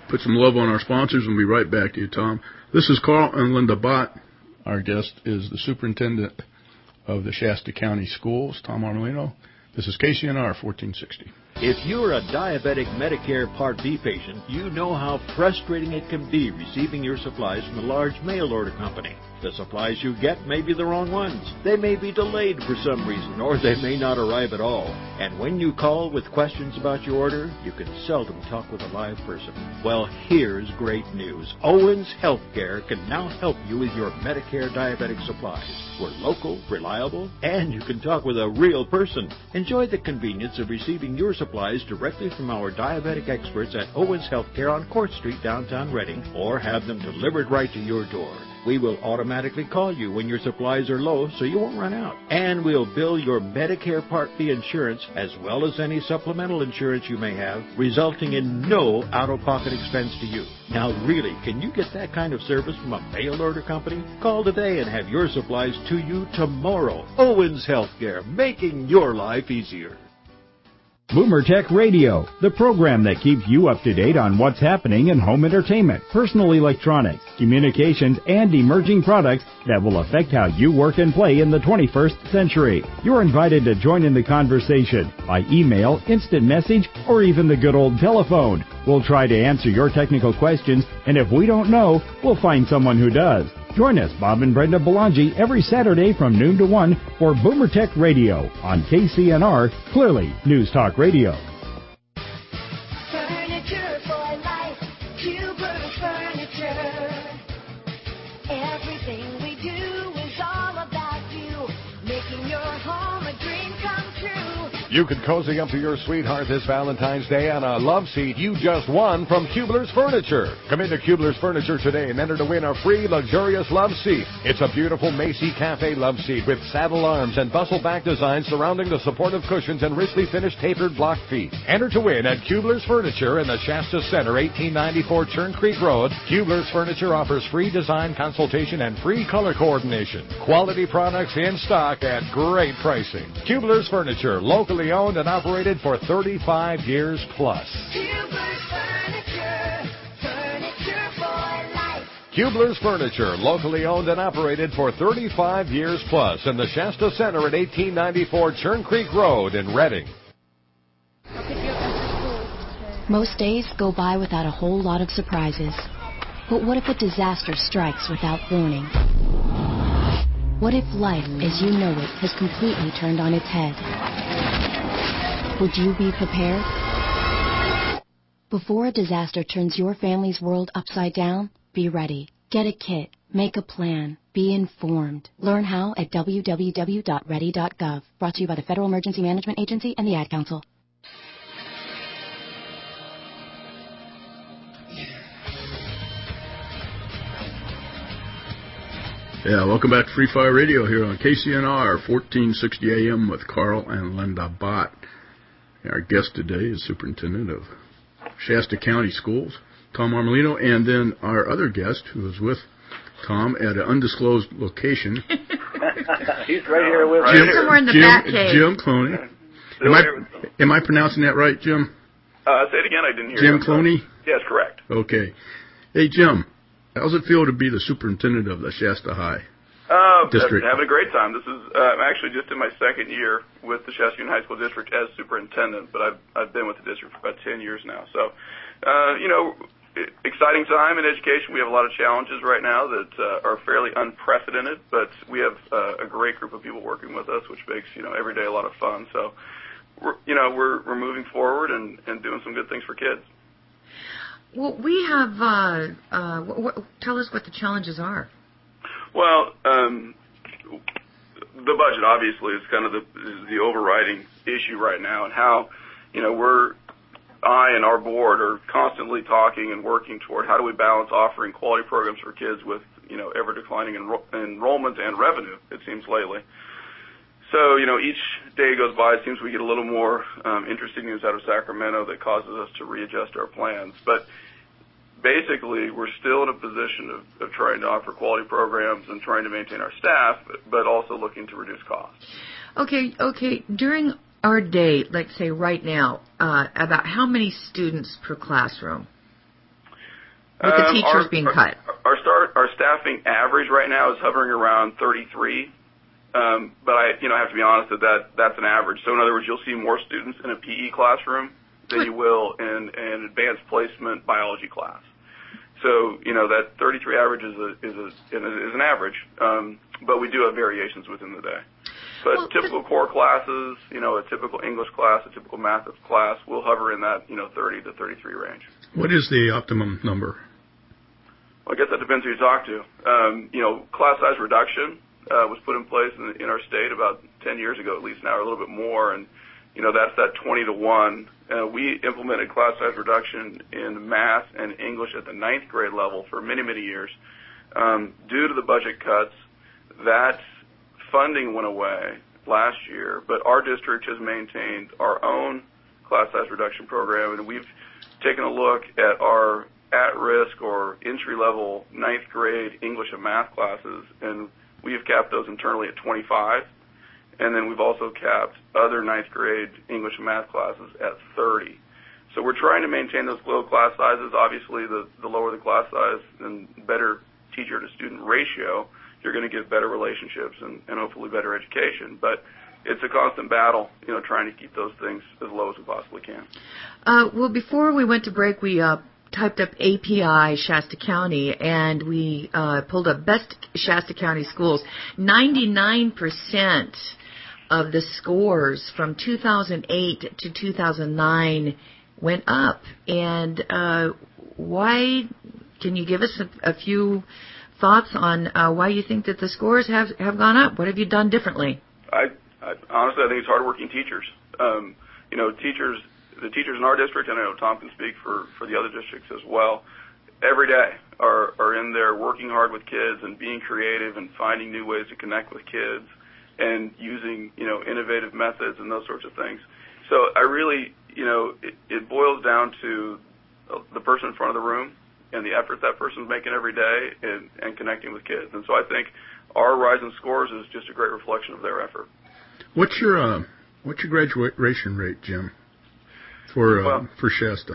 put some love on our sponsors, and we'll be right back to you, Tom. This is Carl and Linda Bott. Our guest is the superintendent of the Shasta County Schools, Tom Armelino. This is K C N R fourteen sixty. If you're a diabetic Medicare Part B patient, you know how frustrating it can be receiving your supplies from a large mail order company. The supplies you get may be the wrong ones. They may be delayed for some reason, or they may not arrive at all. And when you call with questions about your order, you can seldom talk with a live person. Well, here's great news. Owens Healthcare can now help you with your Medicare diabetic supplies. We're local, reliable, and you can talk with a real person. Enjoy the convenience of receiving your supplies directly from our diabetic experts at Owens Healthcare on Court Street, downtown Reading, or have them delivered right to your door. We will automatically call you when your supplies are low so you won't run out. And we'll bill your Medicare Part B insurance as well as any supplemental insurance you may have, resulting in no out-of-pocket expense to you. Now really, can you get that kind of service from a mail order company? Call today and have your supplies to you tomorrow. Owens Healthcare, making your life easier. Boomer Tech Radio, the program that keeps you up to date on what's happening in home entertainment, personal electronics, communications, and emerging products that will affect how you work and play in the twenty-first century. You're invited to join in the conversation by email, instant message, or even the good old telephone. We'll try to answer your technical questions, and if we don't know, we'll find someone who does. Join us, Bob and Brenda Belangi, every Saturday from noon to one for Boomer Tech Radio on K C N R, clearly News Talk Radio. Furniture for life, Huber Furniture. Everything we do is all about you, making your home a dream come true. You could cozy up to your sweetheart this Valentine's Day on a love seat you just won from Kubler's Furniture. Come into Kubler's Furniture today and enter to win a free luxurious love seat. It's a beautiful Macy Cafe love seat with saddle arms and bustle back designs surrounding the supportive cushions and richly finished tapered block feet. Enter to win at Kubler's Furniture in the Shasta Center, eighteen ninety-four Churn Creek Road. Kubler's Furniture offers free design consultation and free color coordination. Quality products in stock at great pricing. Kubler's Furniture, locally owned and operated for thirty-five years plus. Huber's Furniture, furniture for life. Kubler's Furniture, locally owned and operated for thirty-five years plus in the Shasta Center at eighteen ninety-four Churn Creek Road in Reading. Most days go by without a whole lot of surprises. But what if a disaster strikes without warning? What if life, as you know it, has completely turned on its head? Would you be prepared? Before a disaster turns your family's world upside down, be ready. Get a kit. Make a plan. Be informed. Learn how at w w w dot ready dot gov. Brought to you by the Federal Emergency Management Agency and the Ad Council. Yeah, welcome back to Free Fire Radio here on K C N R, fourteen sixty A M with Carl and Linda Bott. Our guest today is Superintendent of Shasta County Schools, Tom Armelino, and then our other guest who is with Tom at an undisclosed location. He's right here with Jim, me. Somewhere in the Jim, back cave. Jim Cloney. Am I, am I pronouncing that right, Jim? Uh, say it again. I didn't hear Jim you. Cloney? Yes, correct. Okay. Hey, Jim, how's it feel to be the superintendent of the Shasta High Uh, District? having a great time. This is uh, I'm actually just in my second year with the Shasta Union High School District as superintendent, but I've I've been with the district for about ten years now. So, uh, you know, exciting time in education. We have a lot of challenges right now that uh, are fairly unprecedented, but we have uh, a great group of people working with us, which makes you know every day a lot of fun. So, we're you know we're we're moving forward and and doing some good things for kids. Well, we have. Uh, uh, w- w- tell us what the challenges are. Well, um, the budget obviously is kind of the is the overriding issue right now, and how, you know, we're I and our board are constantly talking and working toward how do we balance offering quality programs for kids with, you know, ever declining enro- enrollment and revenue, it seems lately. So, you know, each day goes by, it seems we get a little more um, interesting news out of Sacramento that causes us to readjust our plans. But basically, we're still in a position of, of trying to offer quality programs and trying to maintain our staff, but also looking to reduce costs. Okay, okay. During our day, let's say right now, uh, about how many students per classroom? With the Um, teachers our, being our, cut. Our start, our staffing average right now is hovering around thirty-three. Um, but I, you know, I have to be honest that, that that's an average. So in other words, you'll see more students in a P E classroom than you will in an advanced placement biology class. So, you know, that thirty-three average is a, is a, is an average. Um, but we do have variations within the day. But well, typical core classes, you know, a typical English class, a typical math class will hover in that, you know, thirty to thirty-three range. What is the optimum number? Well, I guess that depends who you talk to. Um, you know, class size reduction uh, was put in place in, in our state about ten years ago, at least now, or a little bit more, and you know that's that twenty to one. Uh, we implemented class size reduction in math and English at the ninth grade level for many, many years. Um, due to the budget cuts, that funding went away last year, but our district has maintained our own class size reduction program, and we've taken a look at our at-risk or entry-level ninth grade English and math classes, and we have capped those internally at twenty-five, and then we've also capped other ninth grade English and math classes at thirty. So we're trying to maintain those low class sizes. Obviously, the, the lower the class size and better teacher-to-student ratio, you're going to get better relationships and, and hopefully better education. But it's a constant battle, you know, trying to keep those things as low as we possibly can. Uh, well, before we went to break, we uh, typed up A P I Shasta County, and we uh, pulled up best Shasta County schools. ninety-nine percent of the scores from two thousand eight to two thousand nine went up. And uh, why? Can you give us a, a few thoughts on uh, why you think that the scores have, have gone up? What have you done differently? I, I honestly, I think it's hardworking teachers. Um, you know, teachers, the teachers in our district, and I know Tom can speak for, for the other districts as well, every day are, are in there working hard with kids and being creative and finding new ways to connect with kids and using, you know, innovative methods and those sorts of things. So I really, you know, it, it boils down to the person in front of the room and the effort that person's making every day and, and connecting with kids. And so I think our rise in scores is just a great reflection of their effort. What's your uh, what's your graduation rate, Jim, for uh, well, for Shasta?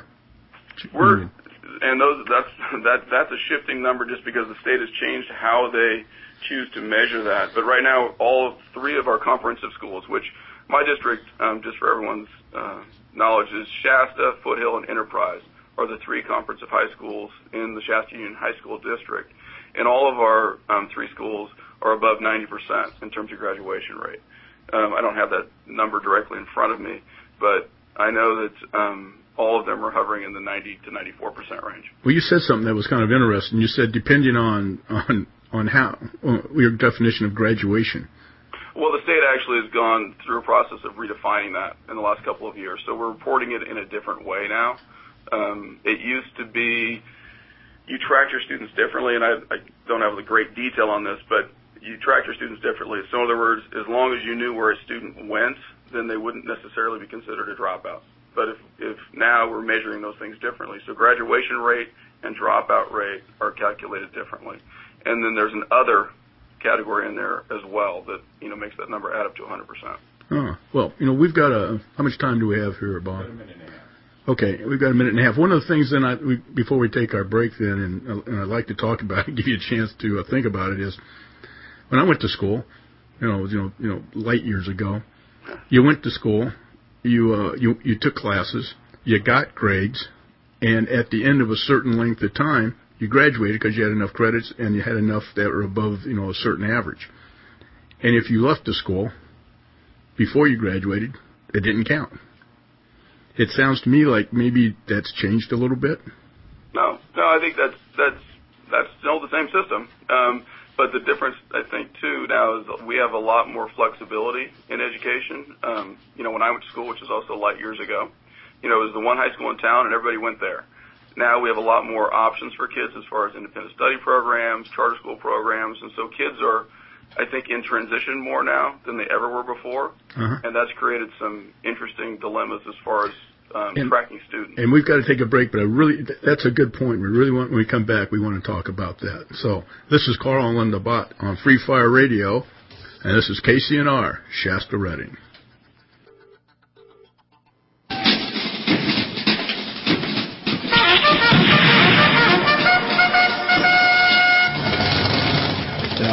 We're and those that's that that's a shifting number just because the state has changed how they choose to measure that. But right now, all three of our comprehensive schools, which my district, um, just for everyone's uh, knowledge, is Shasta, Foothill, and Enterprise, are the three comprehensive high schools in the Shasta Union High School District. And all of our um, three schools are above ninety percent in terms of graduation rate. Um, I don't have that number directly in front of me, but I know that um, all of them are hovering in the ninety to ninety-four percent range. Well, you said something that was kind of interesting. You said depending on on, on how, on your definition of graduation. Well, the state actually has gone through a process of redefining that in the last couple of years. So we're reporting it in a different way now. Um, it used to be you track your students differently, and I, I don't have the great detail on this, but you track your students differently. So in other words, as long as you knew where a student went, then they wouldn't necessarily be considered a dropout. But if, if now we're measuring those things differently, so graduation rate and dropout rate are calculated differently. And then there's an other category in there as well that, you know, makes that number add up to one hundred percent. Oh, well, you know, we've got a, how much time do we have here, Bob? A minute and a half. Okay, we've got a minute and a half. One of the things then, I, we, before we take our break then, and, and I'd like to talk about it, give you a chance to uh, think about it, is when I went to school, you know, you know, you know, light years ago, you went to school, you, uh, you, you took classes, you got grades, and at the end of a certain length of time, you graduated because you had enough credits and you had enough that were above, you know, a certain average. And if you left the school before you graduated, it didn't count. It sounds to me like maybe that's changed a little bit. No, no, I think that's that's that's still the same system. Um, but the difference, I think, too, now is we have a lot more flexibility in education. Um, you know, when I went to school, which was also light years ago, you know, it was the one high school in town and everybody went there. Now we have a lot more options for kids as far as independent study programs, charter school programs, and so kids are, I think, in transition more now than they ever were before, uh-huh. and that's created some interesting dilemmas as far as um, and, tracking students. And we've got to take a break, but I really, that's a good point. We really want, when we come back, we want to talk about that. So this is Carl and Linda Bott on Free Fire Radio, and this is K C N R, Shasta Redding.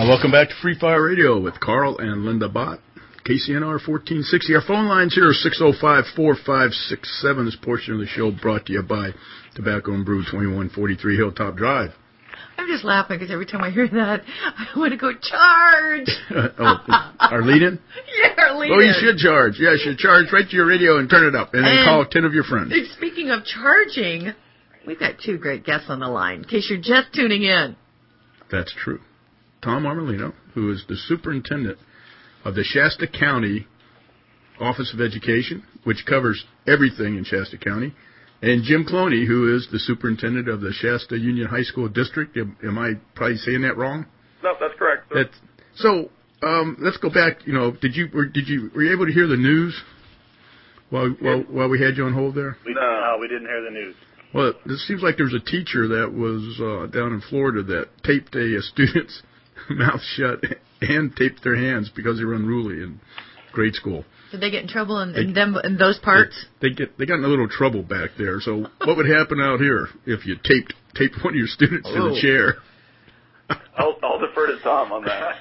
welcome back to Free Fire Radio with Carl and Linda Bott, K C N R fourteen sixty. Our phone lines here are six oh five, four five six seven. This portion of the show brought to you by Tobacco and Brew, twenty-one forty-three Hilltop Drive. I'm just laughing because every time I hear that, I want to go charge. oh, our lead-in? Yeah, our lead-in. Oh, you should charge. Yeah, you should charge right to your radio and turn it up, and then and call ten of your friends. Speaking of charging, we've got two great guests on the line, in case you're just tuning in. That's true. Tom Armolino, who is the superintendent of the Shasta County Office of Education, which covers everything in Shasta County, and Jim Cloney, who is the superintendent of the Shasta Union High School District. Am, am I probably saying that wrong? No, that's correct. Sir. That's, so um, let's go back. You know, did you were, did you were you able to hear the news while while, while we had you on hold there? We, no, we didn't hear the news. Well, it seems like there was a teacher that was uh, down in Florida that taped a, a student's mouth shut and taped their hands because they were unruly in grade school. Did they get in trouble in, in them in those parts? They, they get they got in a little trouble back there. So what would happen out here if you taped taped one of your students oh. in the chair? I'll, I'll defer to Tom on that.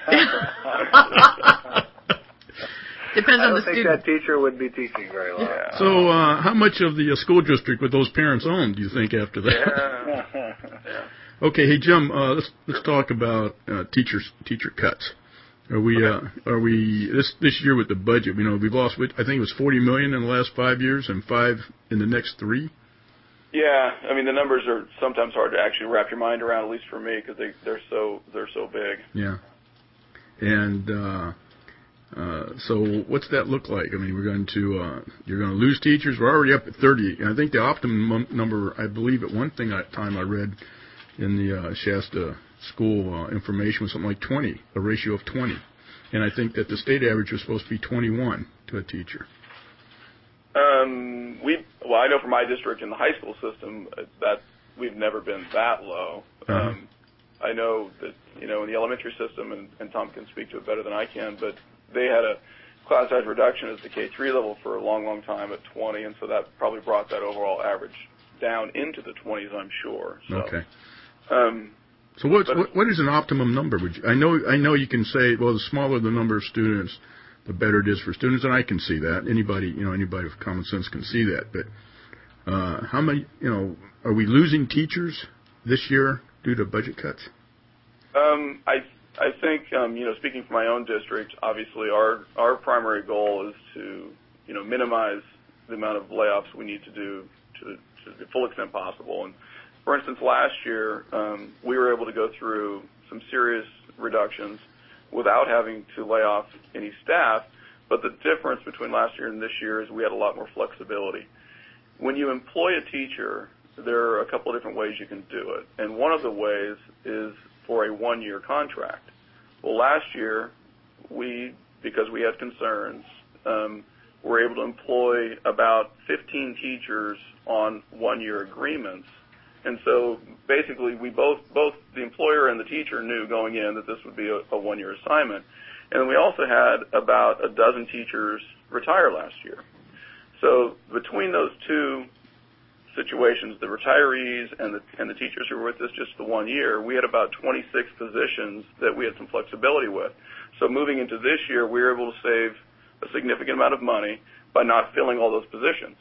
Depends on the student. I don't think that teacher would be teaching very long. Yeah. So uh, how much of the uh, school district would those parents own, do you think, after that? Yeah. yeah. Okay, hey Jim, uh, let's let's talk about uh, teachers teacher cuts. Are we uh, are we this this year with the budget? You know, we've lost. I think it was forty million in the last five years, and five in the next three. Yeah, I mean the numbers are sometimes hard to actually wrap your mind around, at least for me, because they they're so they're so big. Yeah, and uh, uh, so what's that look like? I mean, we're going to uh, you're going to lose teachers. We're already up at thirty. I think the optimum number, I believe, at one thing at time I read in the uh, Shasta school uh, information was something like twenty, a ratio of twenty. And I think that the state average was supposed to be twenty-one to a teacher. Um, we well, I know from my district in the high school system that we've never been that low. Uh-huh. Um, I know that, you know, in the elementary system, and, and Tom can speak to it better than I can, but they had a class size reduction at the K three level for a long, long time at twenty, and so that probably brought that overall average down into the twenties, I'm sure. So, okay. Um, so what, what what is an optimum number? Would you, I know I know you can say, well, the smaller the number of students, the better it is for students, and I can see that. Anybody, you know, anybody with common sense can see that. But uh, how many, you know, are we losing teachers this year due to budget cuts? Um, I I think, um, you know, speaking for my own district, obviously our our primary goal is to, you know, minimize the amount of layoffs we need to do to, to the full extent possible. And for instance, last year um, we were able to go through some serious reductions without having to lay off any staff. But the difference between last year and this year is we had a lot more flexibility. When you employ a teacher, there are a couple of different ways you can do it. And one of the ways is for a one-year contract. Well, last year, we, because we had concerns, um, were able to employ about fifteen teachers on one-year agreements. And so basically we both, both the employer and the teacher knew going in that this would be a, a one-year assignment. And we also had about a dozen teachers retire last year. So between those two situations, the retirees and the and the teachers who were with us just the one year, we had about twenty-six positions that we had some flexibility with. So moving into this year, we were able to save a significant amount of money by not filling all those positions.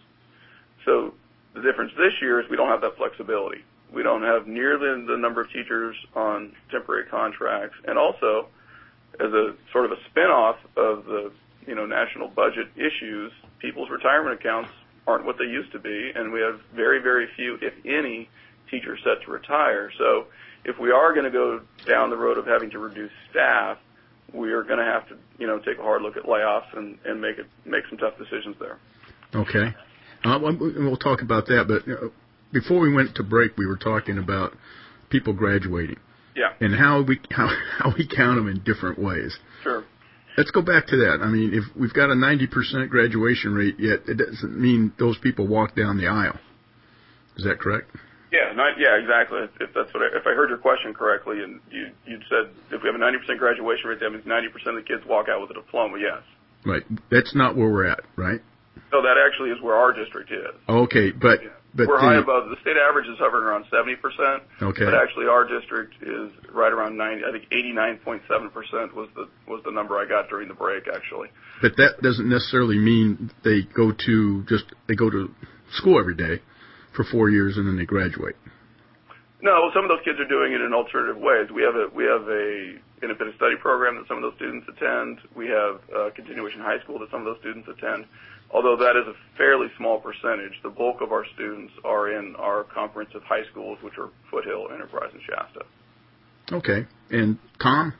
So the difference this year is we don't have that flexibility. We don't have nearly the number of teachers on temporary contracts, and also as a sort of a spin-off of the you know national budget issues, people's retirement accounts aren't what they used to be, and we have very, very few, if any, teachers set to retire. So if we are going to go down the road of having to reduce staff, we are going to have to, you know, take a hard look at layoffs and, and make it make some tough decisions there. Okay. Uh, we'll talk about that, but uh, before we went to break, we were talking about people graduating. Yeah. And how we how, how we count them in different ways. Sure. Let's go back to that. I mean, if we've got a ninety percent graduation rate, yet it doesn't mean those people walk down the aisle. Is that correct? Yeah, not, yeah, exactly. If, if that's what I, if I heard your question correctly, and you you said if we have a ninety percent graduation rate, that means ninety percent of the kids walk out with a diploma. Yes. Right. That's not where we're at, right? So that actually is where our district is. Okay, but yeah. But we're the, high above. The state average is hovering around seventy percent. Okay. But actually, our district is right around ninety. I think eighty-nine point seven percent was the was the number I got during the break, actually. But that doesn't necessarily mean they go to just they go to school every day for four years and then they graduate. No, well, some of those kids are doing it in alternative ways. We have a we have a independent study program that some of those students attend. We have a continuation high school that some of those students attend. Although that is a fairly small percentage, the bulk of our students are in our comprehensive high schools, which are Foothill, Enterprise, and Shasta. Okay. And Tom?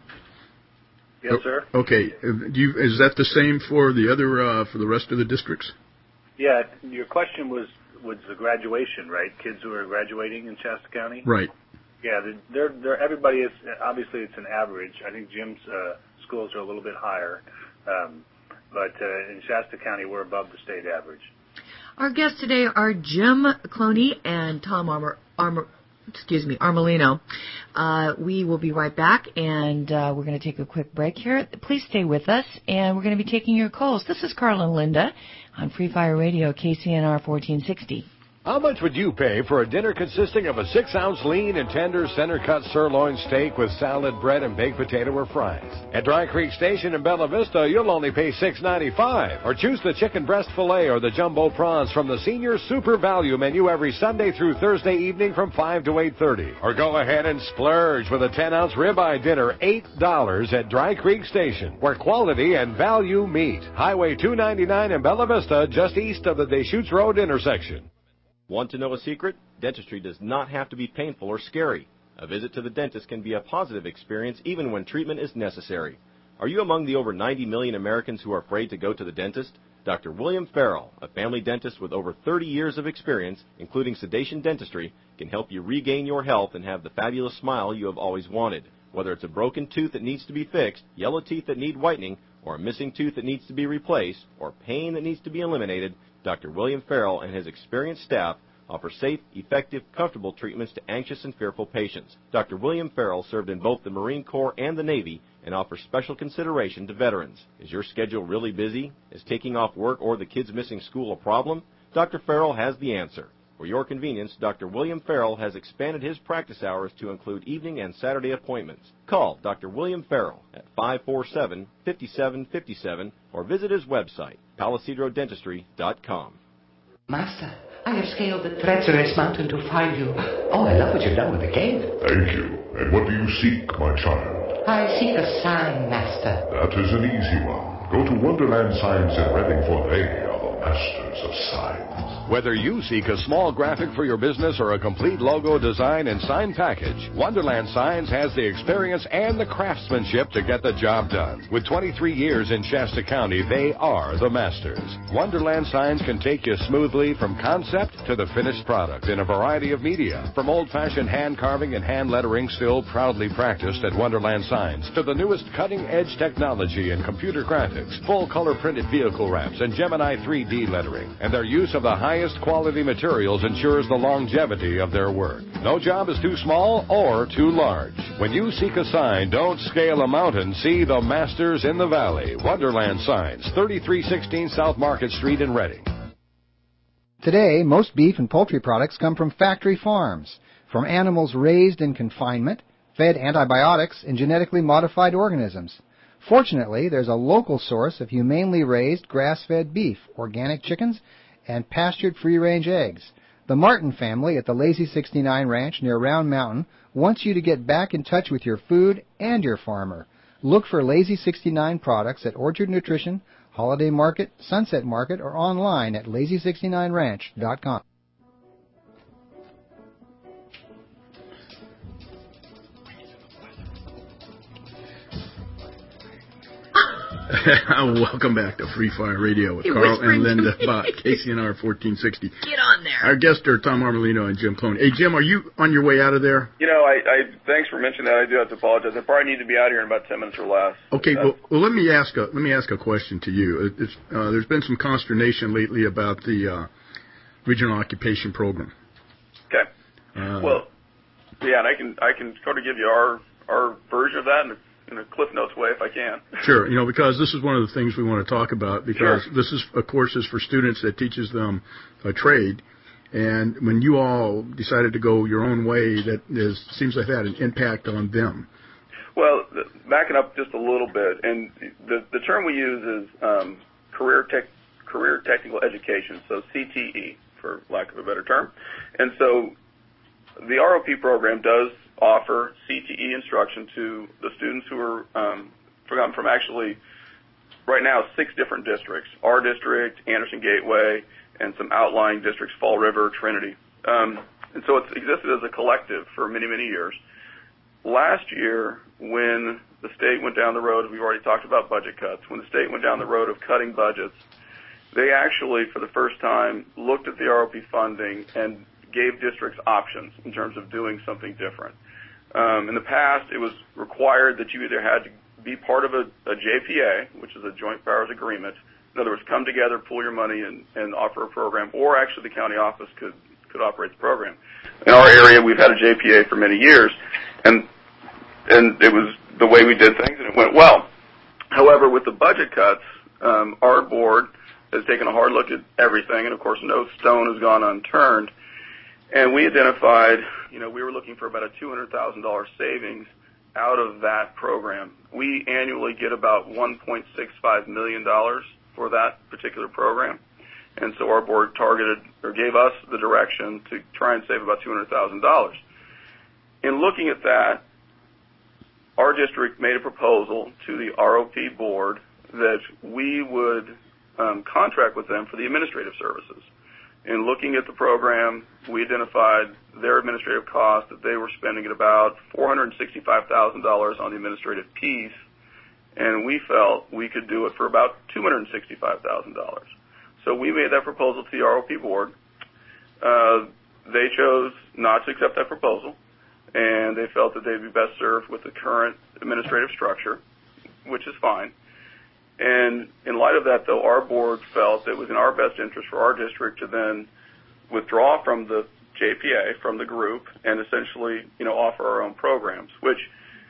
Yes, sir. Okay. Do you, is that the same for the other uh, for the rest of the districts? Yeah, your question was was the graduation, right? Kids who are graduating in Shasta County. Right. Yeah, they're they're everybody is obviously it's an average. I think Jim's uh, schools are a little bit higher. Um, But uh, in Shasta County, we're above the state average. Our guests today are Jim Cloney and Tom Armor, Armor, excuse me, Armolino. Uh, we will be right back, and uh, we're going to take a quick break here. Please stay with us, and we're going to be taking your calls. This is Carl and Linda on Free Fire Radio, K C N R fourteen sixty. How much would you pay for a dinner consisting of a six-ounce lean and tender center-cut sirloin steak with salad, bread, and baked potato or fries? At Dry Creek Station in Bella Vista, you'll only pay six ninety-five. Or choose the chicken breast filet or the jumbo prawns from the Senior Super Value menu every Sunday through Thursday evening from five to eight thirty. Or go ahead and splurge with a ten-ounce ribeye dinner, eight dollars at Dry Creek Station, where quality and value meet. Highway two ninety-nine in Bella Vista, just east of the Deschutes Road intersection. Want to know a secret? Dentistry does not have to be painful or scary. A visit to the dentist can be a positive experience even when treatment is necessary. Are you among the over ninety million Americans who are afraid to go to the dentist? Doctor William Farrell, a family dentist with over thirty years of experience, including sedation dentistry, can help you regain your health and have the fabulous smile you have always wanted. Whether it's a broken tooth that needs to be fixed, yellow teeth that need whitening, or a missing tooth that needs to be replaced, or pain that needs to be eliminated, Doctor William Farrell and his experienced staff offer safe, effective, comfortable treatments to anxious and fearful patients. Doctor William Farrell served in both the Marine Corps and the Navy and offers special consideration to veterans. Is your schedule really busy? Is taking off work or the kids missing school a problem? Doctor Farrell has the answer. For your convenience, Doctor William Farrell has expanded his practice hours to include evening and Saturday appointments. Call Doctor William Farrell at five four seven, five seven five seven or visit his website, palisadro dentistry dot com. Master, I have scaled the treacherous mountain to find you. Oh, I love what you've done with the cave. Thank you. And what do you seek, my child? I seek a sign, Master. That is an easy one. Go to Wonderland Signs in Reading, for they are the masters of signs. Whether you seek a small graphic for your business or a complete logo design and sign package, Wonderland Signs has the experience and the craftsmanship to get the job done. With twenty-three years in Shasta County, they are the masters. Wonderland Signs can take you smoothly from concept to the finished product in a variety of media. From old-fashioned hand carving and hand lettering still proudly practiced at Wonderland Signs to the newest cutting-edge technology in computer graphics, full-color printed vehicle wraps, and Gemini three D lettering. And their use of the highest quality materials ensures the longevity of their work. No job is too small or too large. When you seek a sign, don't scale a mountain. See the masters in the valley. Wonderland Signs, thirty-three sixteen South Market Street in Reading. Today, most beef and poultry products come from factory farms, from animals raised in confinement, fed antibiotics, and genetically modified organisms. Fortunately, there's a local source of humanely raised grass-fed beef, organic chickens, and pastured free-range eggs. The Martin family at the Lazy sixty-nine Ranch near Round Mountain wants you to get back in touch with your food and your farmer. Look for Lazy sixty-nine products at Orchard Nutrition, Holiday Market, Sunset Market, or online at lazy sixty-nine ranch dot com. Welcome back to Free Fire Radio with Carl and Linda Bott, K C N R fourteen sixty. Get on there. Our guests are Tom Armolino and Jim Cloney. Hey, Jim, are you on your way out of there? You know, I, I thanks for mentioning that. I do have to apologize. I probably need to be out here in about ten minutes or less. Okay, well, well, let me ask a let me ask a question to you. It's, uh, there's been some consternation lately about the uh, regional occupation program. Okay. Uh, well, yeah, and I can I can sort of give you our our version of that in a, in a Cliff Notes way if I can. Sure, you know, because this is one of the things we want to talk about, because Sure. this is, of course, is for students that teaches them a trade, And when you all decided to go your own way, that is, seems like that had an impact on them. Well, the, backing up just a little bit, and the, the term we use is um, career tech, career technical education, so C T E, for lack of a better term. And so the R O P program does offer C T E instruction to the students who are um, from, from actually right now six different districts, our district, Anderson Gateway, and some outlying districts, Fall River, Trinity. Um, and so it's existed as a collective for many, many years. Last year, when the state went down the road, we've already talked about budget cuts, when the state went down the road of cutting budgets, they actually, for the first time, looked at the R O P funding and gave districts options in terms of doing something different. Um, in the past, it was required that you either had to be part of a, a J P A, which is a Joint Powers Agreement. In other words, come together, pool your money, and, and offer a program, or actually the county office could, could operate the program. In our area, we've had a J P A for many years, and and it was the way we did things, and it went well. However, with the budget cuts, um, our board has taken a hard look at everything, and of course, no stone has gone unturned. And we identified, you know, we were looking for about a two hundred thousand dollars savings out of that program. We annually get about one point six five million dollars for that particular program. And so our board targeted or gave us the direction to try and save about two hundred thousand dollars. In looking at that, our district made a proposal to the R O P board that we would um, contract with them for the administrative services. In looking at the program, we identified their administrative costs that they were spending at about four hundred sixty-five thousand dollars on the administrative piece, and we felt we could do it for about two hundred sixty-five thousand dollars. So we made that proposal to the R O P board. Uh, they chose not to accept that proposal, and they felt that they'd be best served with the current administrative structure, which is fine. And in light of that, though, our board felt that it was in our best interest for our district to then withdraw from the J P A, from the group, and essentially, you know, offer our own programs, which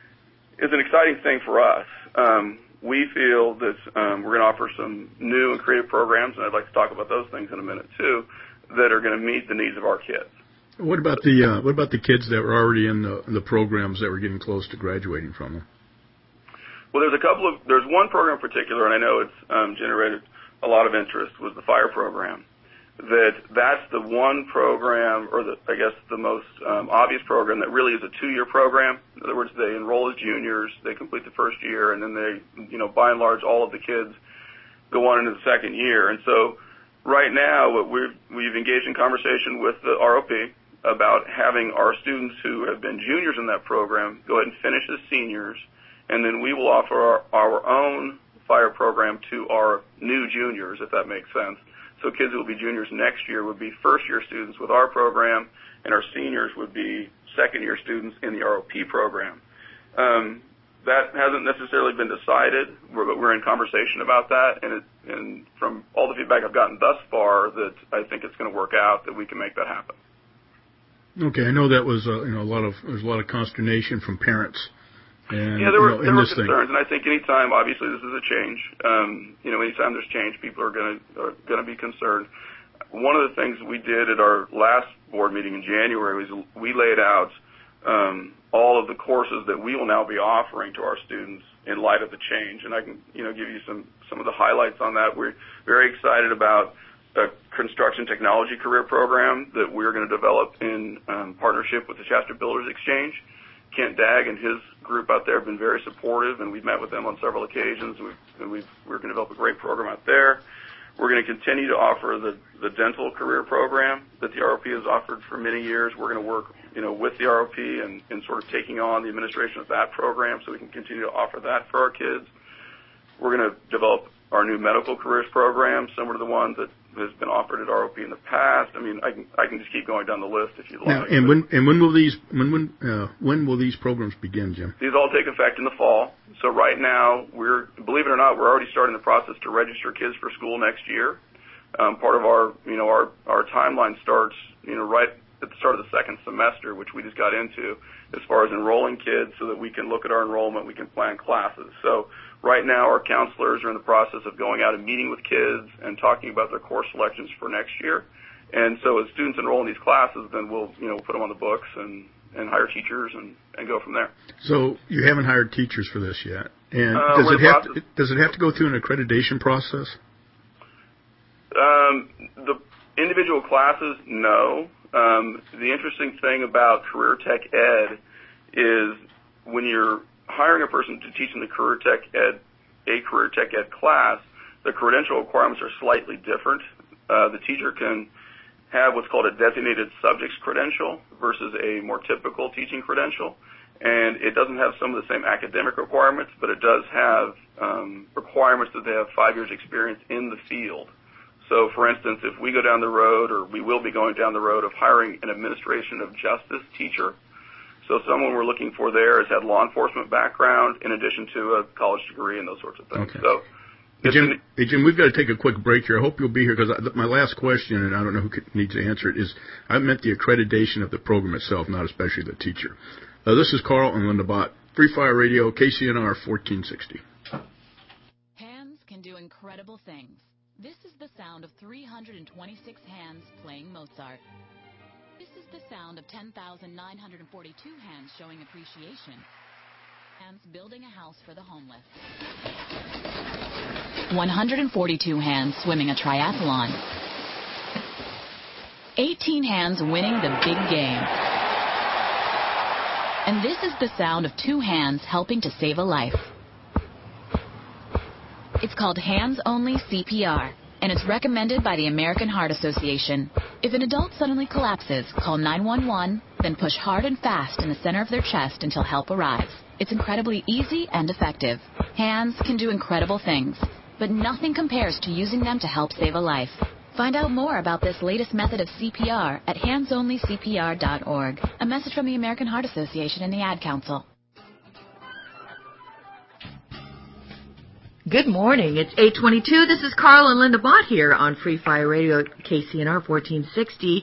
is an exciting thing for us. Um, we feel that um, we're going to offer some new and creative programs, and I'd like to talk about those things in a minute too, that are going to meet the needs of our kids. What about the uh, what about the kids that were already in the, in the programs that were getting close to graduating from them? Well, there's a couple of, there's one program in particular, and I know it's um, generated a lot of interest, was the fire program. That that's the one program, or the, I guess the most um, obvious program that really is a two-year program. In other words, they enroll as juniors, they complete the first year, and then they, you know, by and large, all of the kids go on into the second year. And so right now, what we've, we've engaged in conversation with the R O P about having our students who have been juniors in that program go ahead and finish as seniors, and then we will offer our, our own fire program to our new juniors, if that makes sense. So kids who will be juniors next year would be first-year students with our program, and our seniors would be second-year students in the R O P program. Um, that hasn't necessarily been decided, but we're in conversation about that, and, it, and from all the feedback I've gotten thus far, that I think it's going to work out, that we can make that happen. Okay, I know that was uh, you know a lot of there's a lot of consternation from parents. And, yeah, there were, you know, there were concerns, thing. and I think anytime, obviously, this is a change. Um, you know, anytime there's change, people are going to are going to be concerned. One of the things we did at our last board meeting in January was we laid out um, all of the courses that we will now be offering to our students in light of the change, and I can, you know, give you some some of the highlights on that. We're very excited about a construction technology career program that we're going to develop in um, partnership with the Shasta Builders Exchange. Kent Dagg and his group out there have been very supportive, and we've met with them on several occasions. We've, and we've, we're going to develop a great program out there. We're going to continue to offer the, the dental career program that the R O P has offered for many years. We're going to work, you know, with the R O P and, and sort of taking on the administration of that program so we can continue to offer that for our kids. We're going to develop our new medical careers program, similar to the one that has been offered at R O P in the past. I mean, I can I can just keep going down the list if you'd now, like. And when and when will these when when uh, when will these programs begin, Jim? These all take effect in the fall. So right now, we're believe it or not, we're already starting the process to register kids for school next year. Um, part of our you know our our timeline starts you know right at the start of the second semester, which we just got into, as far as enrolling kids, so that we can look at our enrollment, we can plan classes. So right now, our counselors are in the process of going out and meeting with kids and talking about their course selections for next year. And so as students enroll in these classes, then we'll, you know, put them on the books and, and hire teachers and, and go from there. So you haven't hired teachers for this yet. And Uh, does we're it in the have to, process- does it have to go through an accreditation process? Um, the individual classes, no. Um, the interesting thing about Career Tech Ed is when you're hiring a person to teach in the Career Tech Ed, a Career Tech Ed class, the credential requirements are slightly different. Uh, the teacher can have what's called a designated subjects credential versus a more typical teaching credential. And it doesn't have some of the same academic requirements, but it does have um, requirements that they have five years experience in the field. So, for instance, if we go down the road, or we will be going down the road of hiring an administration of justice teacher, so someone we're looking for there has had law enforcement background in addition to a college degree and those sorts of things. Okay. So, Hey Jim, hey, Jim, we've got to take a quick break here. I hope you'll be here because my last question, and I don't know who could, needs to answer it, is I meant the accreditation of the program itself, not especially the teacher. Uh, this is Carl and Linda Bott, Free Fire Radio, K C N R fourteen sixty. Hands can do incredible things. This is the sound of three hundred twenty-six hands playing Mozart. This is the sound of ten thousand nine hundred forty-two hands showing appreciation. Hands building a house for the homeless. one hundred forty-two hands swimming a triathlon. eighteen hands winning the big game. And this is the sound of two hands helping to save a life. It's called Hands Only C P R, and it's recommended by the American Heart Association. If an adult suddenly collapses, call nine one one, then push hard and fast in the center of their chest until help arrives. It's incredibly easy and effective. Hands can do incredible things, but nothing compares to using them to help save a life. Find out more about this latest method of C P R at hands only C P R dot org. A message from the American Heart Association and the Ad Council. Good morning. It's eight twenty-two. This is Carl and Linda Bott here on Free Fire Radio, K C N R fourteen sixty.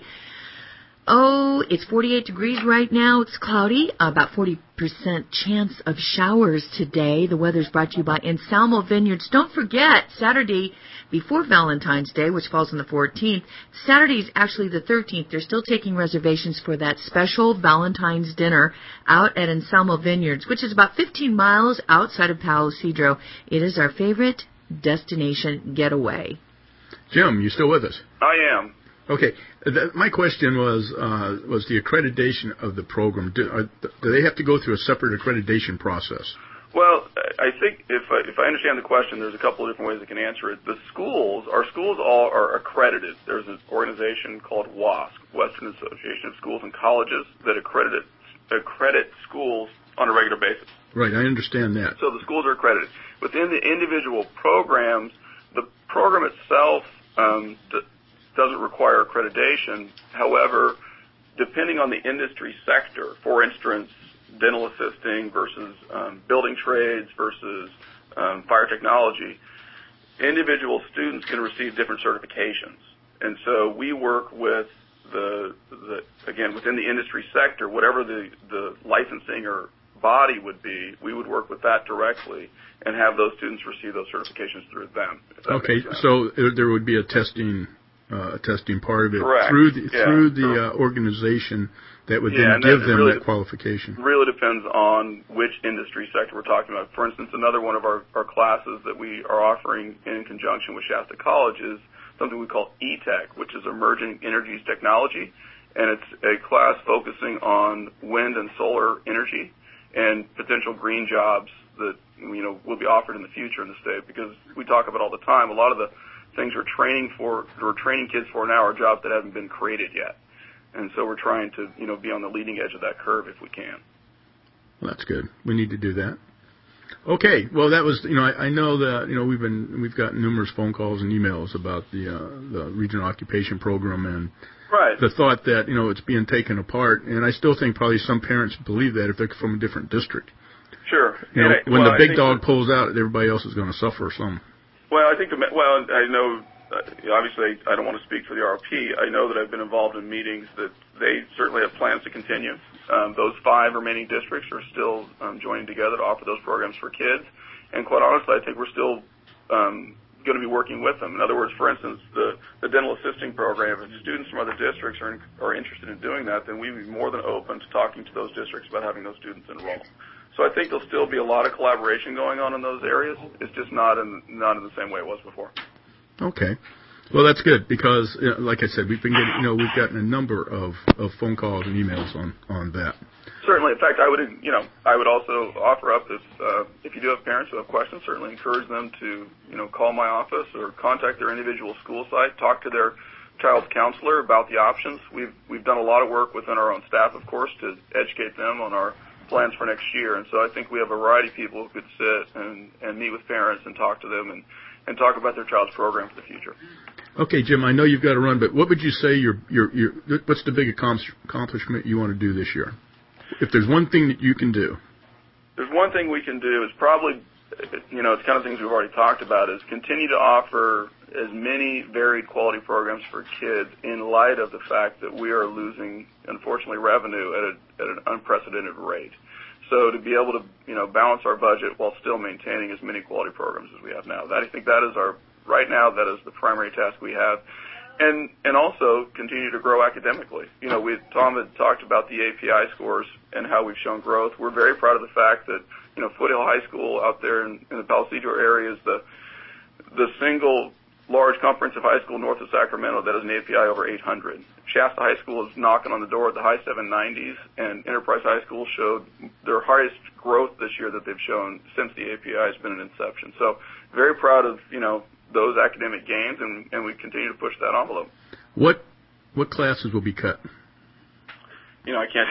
Oh, it's forty-eight degrees right now. It's cloudy. About forty percent chance of showers today. The weather's brought to you by Anselmo Vineyards. Don't forget, Saturday before Valentine's Day, which falls on the fourteenth, Saturday is actually the thirteenth. They're still taking reservations for that special Valentine's dinner out at Anselmo Vineyards, which is about fifteen miles outside of Palo Cedro. It is our favorite destination getaway. Jim, you still with us? I am. Okay. Th- my question was uh, was the accreditation of the program. Do, are, do they have to go through a separate accreditation process? Well, I think if I, if I understand the question, there's a couple of different ways I can answer it. The schools, our schools all are accredited. There's an organization called W A S C, Western Association of Schools and Colleges, that accredit accredit schools on a regular basis. Right, I understand that. So the schools are accredited. Within the individual programs, the program itself um, d- doesn't require accreditation. However, depending on the industry sector, for instance, dental assisting versus um, building trades versus um, fire technology, individual students can receive different certifications. And so we work with the, the again, within the industry sector, whatever the, the licensing or body would be, we would work with that directly and have those students receive those certifications through them. Okay, so there would be a testing uh, a testing part of it Correct. through the, yeah. through the uh, organization that would yeah, then give that them really that qualification. Really depends on which industry sector we're talking about. For instance, another one of our, our classes that we are offering in conjunction with Shasta College is something we call E-Tech, which is Emerging Energies Technology, and it's a class focusing on wind and solar energy and potential green jobs that, you know, will be offered in the future in the state, because we talk about all the time, a lot of the things we're training for, we're training kids for now are jobs that haven't been created yet. And so we're trying to, you know, be on the leading edge of that curve if we can. Well, that's good. We need to do that. Okay. Well, that was, you know, I, I know that, you know, we've been, we've gotten numerous phone calls and emails about the, uh, the regional occupation program and right. the thought that, you know, it's being taken apart. And I still think probably some parents believe that if they're from a different district. Sure. You know, I, when well, the big I think dog that, pulls out, everybody else is going to suffer some. Well, I think, the, well, I know, uh, obviously I don't want to speak for the R P. I know that I've been involved in meetings that they certainly have plans to continue. Um, those five remaining districts are still um, joining together to offer those programs for kids. And quite honestly, I think we're still um, going to be working with them. In other words, for instance, the, the dental assisting program, if students from other districts are, in, are interested in doing that, then we'd be more than open to talking to those districts about having those students enroll. So I think there'll still be a lot of collaboration going on in those areas. It's just not in, not in the same way it was before. Okay. Well, that's good because, you know, like I said, we've been getting, you know, we've gotten a number of, of phone calls and emails on, on that. Certainly. In fact, I would, you know, I would also offer up this, uh, if you do have parents who have questions, certainly encourage them to, you know, call my office or contact their individual school site, talk to their child's counselor about the options. We've, we've done a lot of work within our own staff, of course, to educate them on our plans for next year. And so I think we have a variety of people who could sit and, and meet with parents and talk to them and, and talk about their child's program for the future. Okay, Jim, I know you've got to run, but what would you say your, your, your, what's the big accomplishment you want to do this year? If there's one thing that you can do. There's one thing we can do is probably, you know, it's kind of things we've already talked about, is continue to offer as many varied quality programs for kids in light of the fact that we are losing, unfortunately, revenue at, a, at an unprecedented rate. So to be able to, you know, balance our budget while still maintaining as many quality programs as we have now. That, I think that is our, right now, that is the primary task we have. And and also continue to grow academically. You know, we Tom had talked about the A P I scores and how we've shown growth. We're very proud of the fact that, you know, Foothill High School out there in, in the Palo Cedro area is the the single large comprehensive high school north of Sacramento that has an A P I over eight hundred. Shasta High School is knocking on the door at the high seven nineties, and Enterprise High School showed their highest growth this year that they've shown since the A P I has been in inception. So very proud of, you know, those academic gains, and, and we continue to push that envelope. What what classes will be cut? You know, I can't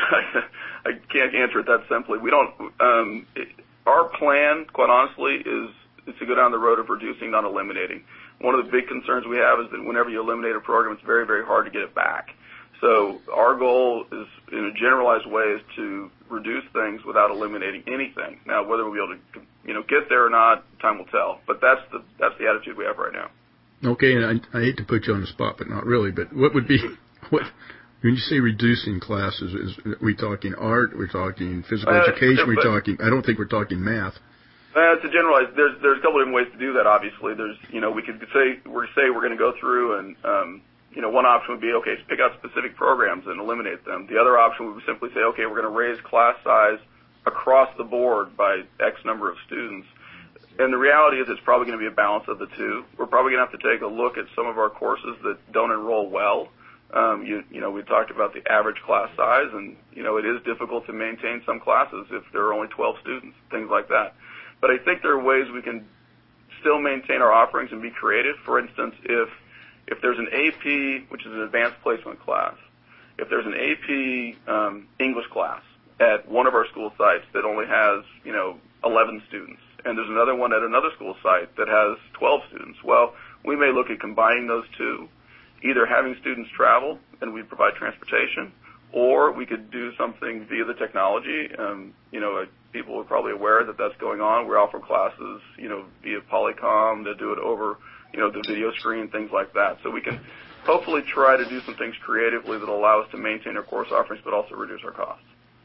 I can't answer it that simply. We don't. Um, it, our plan, quite honestly, is, is to go down the road of reducing, not eliminating. One of the big concerns we have is that whenever you eliminate a program, it's very, very hard to get it back. So our goal is, in a generalized way, is to reduce things without eliminating anything. Now, whether we'll be able to, you know, get there or not, time will tell. But that's the that's the attitude we have right now. Okay, and I, I hate to put you on the spot, but not really. But what would be what when you say reducing classes? Is are we talking art? We're talking physical uh, education. We're but, talking. I don't think we're talking math. Uh, to generalize, there's there's a couple of different ways to do that. Obviously, there's you know we could say we say we're going to go through and um, you know one option would be okay, pick out specific programs and eliminate them. The other option would simply say okay, we're going to raise class size across the board by X number of students. And the reality is it's probably going to be a balance of the two. We're probably going to have to take a look at some of our courses that don't enroll well. Um, you, you know, we talked about the average class size, and, you know, it is difficult to maintain some classes if there are only twelve students, things like that. But I think there are ways we can still maintain our offerings and be creative. For instance, if if there's an A P, which is an advanced placement class, if there's an A P um, English class at one of our school sites that only has, you know, eleven students, and there's another one at another school site that has twelve students, well, we may look at combining those two, either having students travel and we provide transportation, or we could do something via the technology. Um, you know, uh, people are probably aware that that's going on. We offer classes, you know, via Polycom to do it over, you know, the video screen, things like that. So we can hopefully try to do some things creatively that will allow us to maintain our course offerings but also reduce our costs.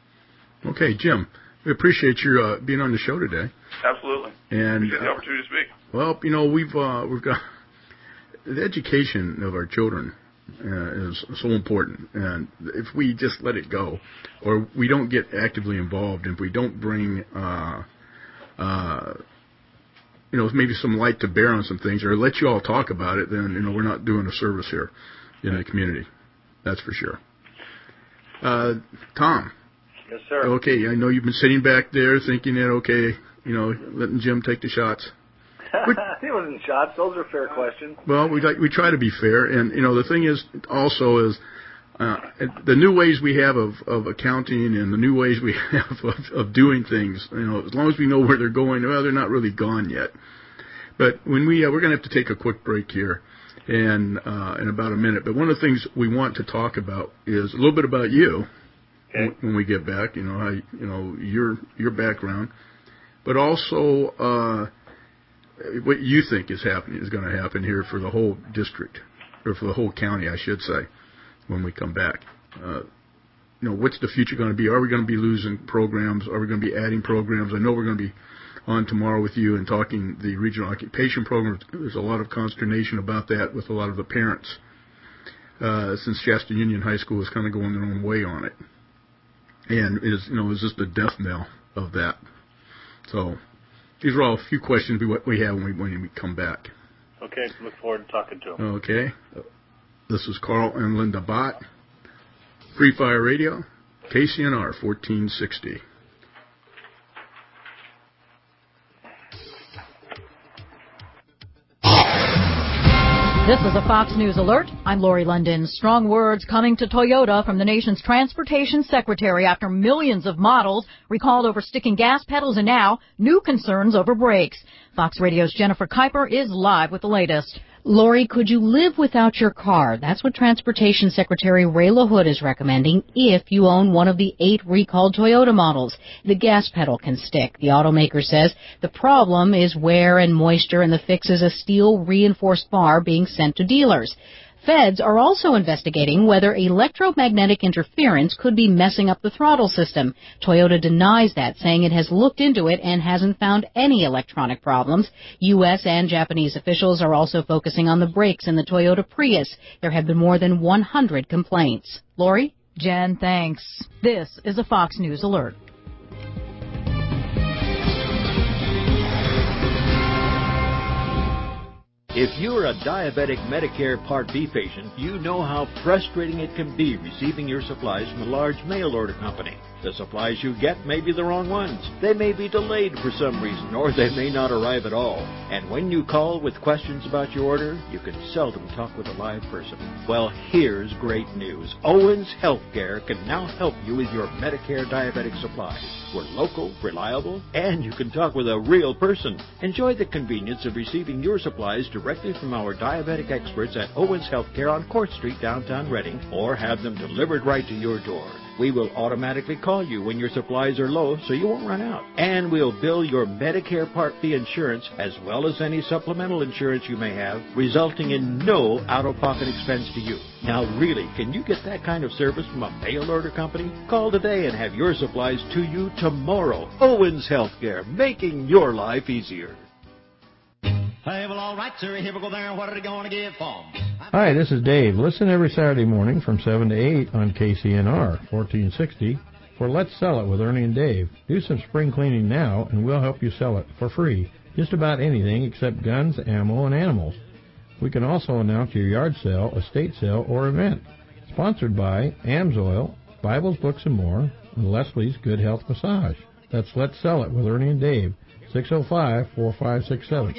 Okay, Jim, we appreciate your uh, being on the show today. Absolutely. And appreciate the uh, opportunity to speak. Well, you know, we've uh, we've got the education of our children uh, is so important, and if we just let it go, or we don't get actively involved, and if we don't bring, uh, uh, you know, maybe some light to bear on some things, or let you all talk about it, then you know we're not doing a service here in the community. That's for sure. Uh, Tom. Yes, sir. Okay, I know you've been sitting back there thinking that okay, you know, letting Jim take the shots. It wasn't shots. Those are fair questions. Well, we we try to be fair, and you know the thing is also is uh, the new ways we have of, of accounting and the new ways we have of, of doing things. You know, as long as we know where they're going, well, they're not really gone yet. But when we uh, we're going to have to take a quick break here, and uh, in about a minute. But one of the things we want to talk about is a little bit about you. Okay. When we get back, you know how you know your your background, but also. Uh, What you think is happening is going to happen here for the whole district, or for the whole county, I should say, when we come back. Uh, you know, what's the future going to be? Are we going to be losing programs? Are we going to be adding programs? I know we're going to be on tomorrow with you and talking the regional occupation program. There's a lot of consternation about that with a lot of the parents, uh, since Shasta Union High School is kind of going their own way on it. And is, you know, is just the death knell of that. So these are all a few questions we, we have when we, when we come back. Okay, look forward to talking to them. Okay. This is Carl and Linda Bott, Free Fire Radio, K C N R fourteen sixty. This is a Fox News alert. I'm Lori London. Strong words coming to Toyota from the nation's transportation secretary after millions of models recalled over sticking gas pedals, and now new concerns over brakes. Fox Radio's Jennifer Kuiper is live with the latest. Lori, could you live without your car? That's what Transportation Secretary Ray LaHood is recommending if you own one of the eight recalled Toyota models. The gas pedal can stick. The automaker says the problem is wear and moisture, and the fix is a steel reinforced bar being sent to dealers. Feds are also investigating whether electromagnetic interference could be messing up the throttle system. Toyota denies that, saying it has looked into it and hasn't found any electronic problems. U S and Japanese officials are also focusing on the brakes in the Toyota Prius. There have been more than one hundred complaints. Lori? Jen, thanks. This is a Fox News alert. If you're a diabetic Medicare Part B patient, you know how frustrating it can be receiving your supplies from a large mail order company. The supplies you get may be the wrong ones. They may be delayed for some reason, or they may not arrive at all. And when you call with questions about your order, you can seldom talk with a live person. Well, here's great news. Owens Healthcare can now help you with your Medicare diabetic supplies. We're local, reliable, and you can talk with a real person. Enjoy the convenience of receiving your supplies directly from our diabetic experts at Owens Healthcare on Court Street, downtown Reading, or have them delivered right to your door. We will automatically call you when your supplies are low so you won't run out. And we'll bill your Medicare Part B insurance as well as any supplemental insurance you may have, resulting in no out-of-pocket expense to you. Now really, can you get that kind of service from a mail order company? Call today and have your supplies to you tomorrow. Owens Healthcare, making your life easier. Hey, well, all right, sir. Here we go there. What are they going to give for 'em? Hi, this is Dave. Listen every Saturday morning from seven to eight on K C N R fourteen sixty for Let's Sell It with Ernie and Dave. Do some spring cleaning now, and we'll help you sell it for free. Just about anything except guns, ammo, and animals. We can also announce your yard sale, estate sale, or event. Sponsored by AMSOIL, Bibles, Books, and More, and Leslie's Good Health Massage. That's Let's Sell It with Ernie and Dave. six oh five, four five six seven.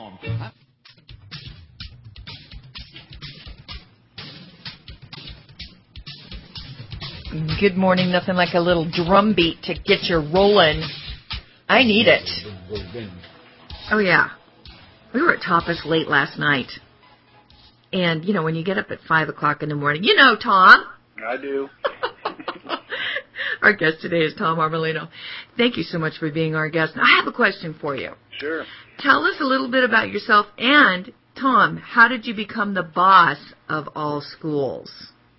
Good morning. Nothing like a little drum beat to get you rolling. I need it. Oh, yeah. We were at Tapas late last night. And, you know, when you get up at five o'clock in the morning, you know, Tom. I do. Our guest today is Tom Arbolino. Thank you so much for being our guest. I have a question for you. Sure. Tell us a little bit about yourself. And, Tom, how did you become the boss of all schools?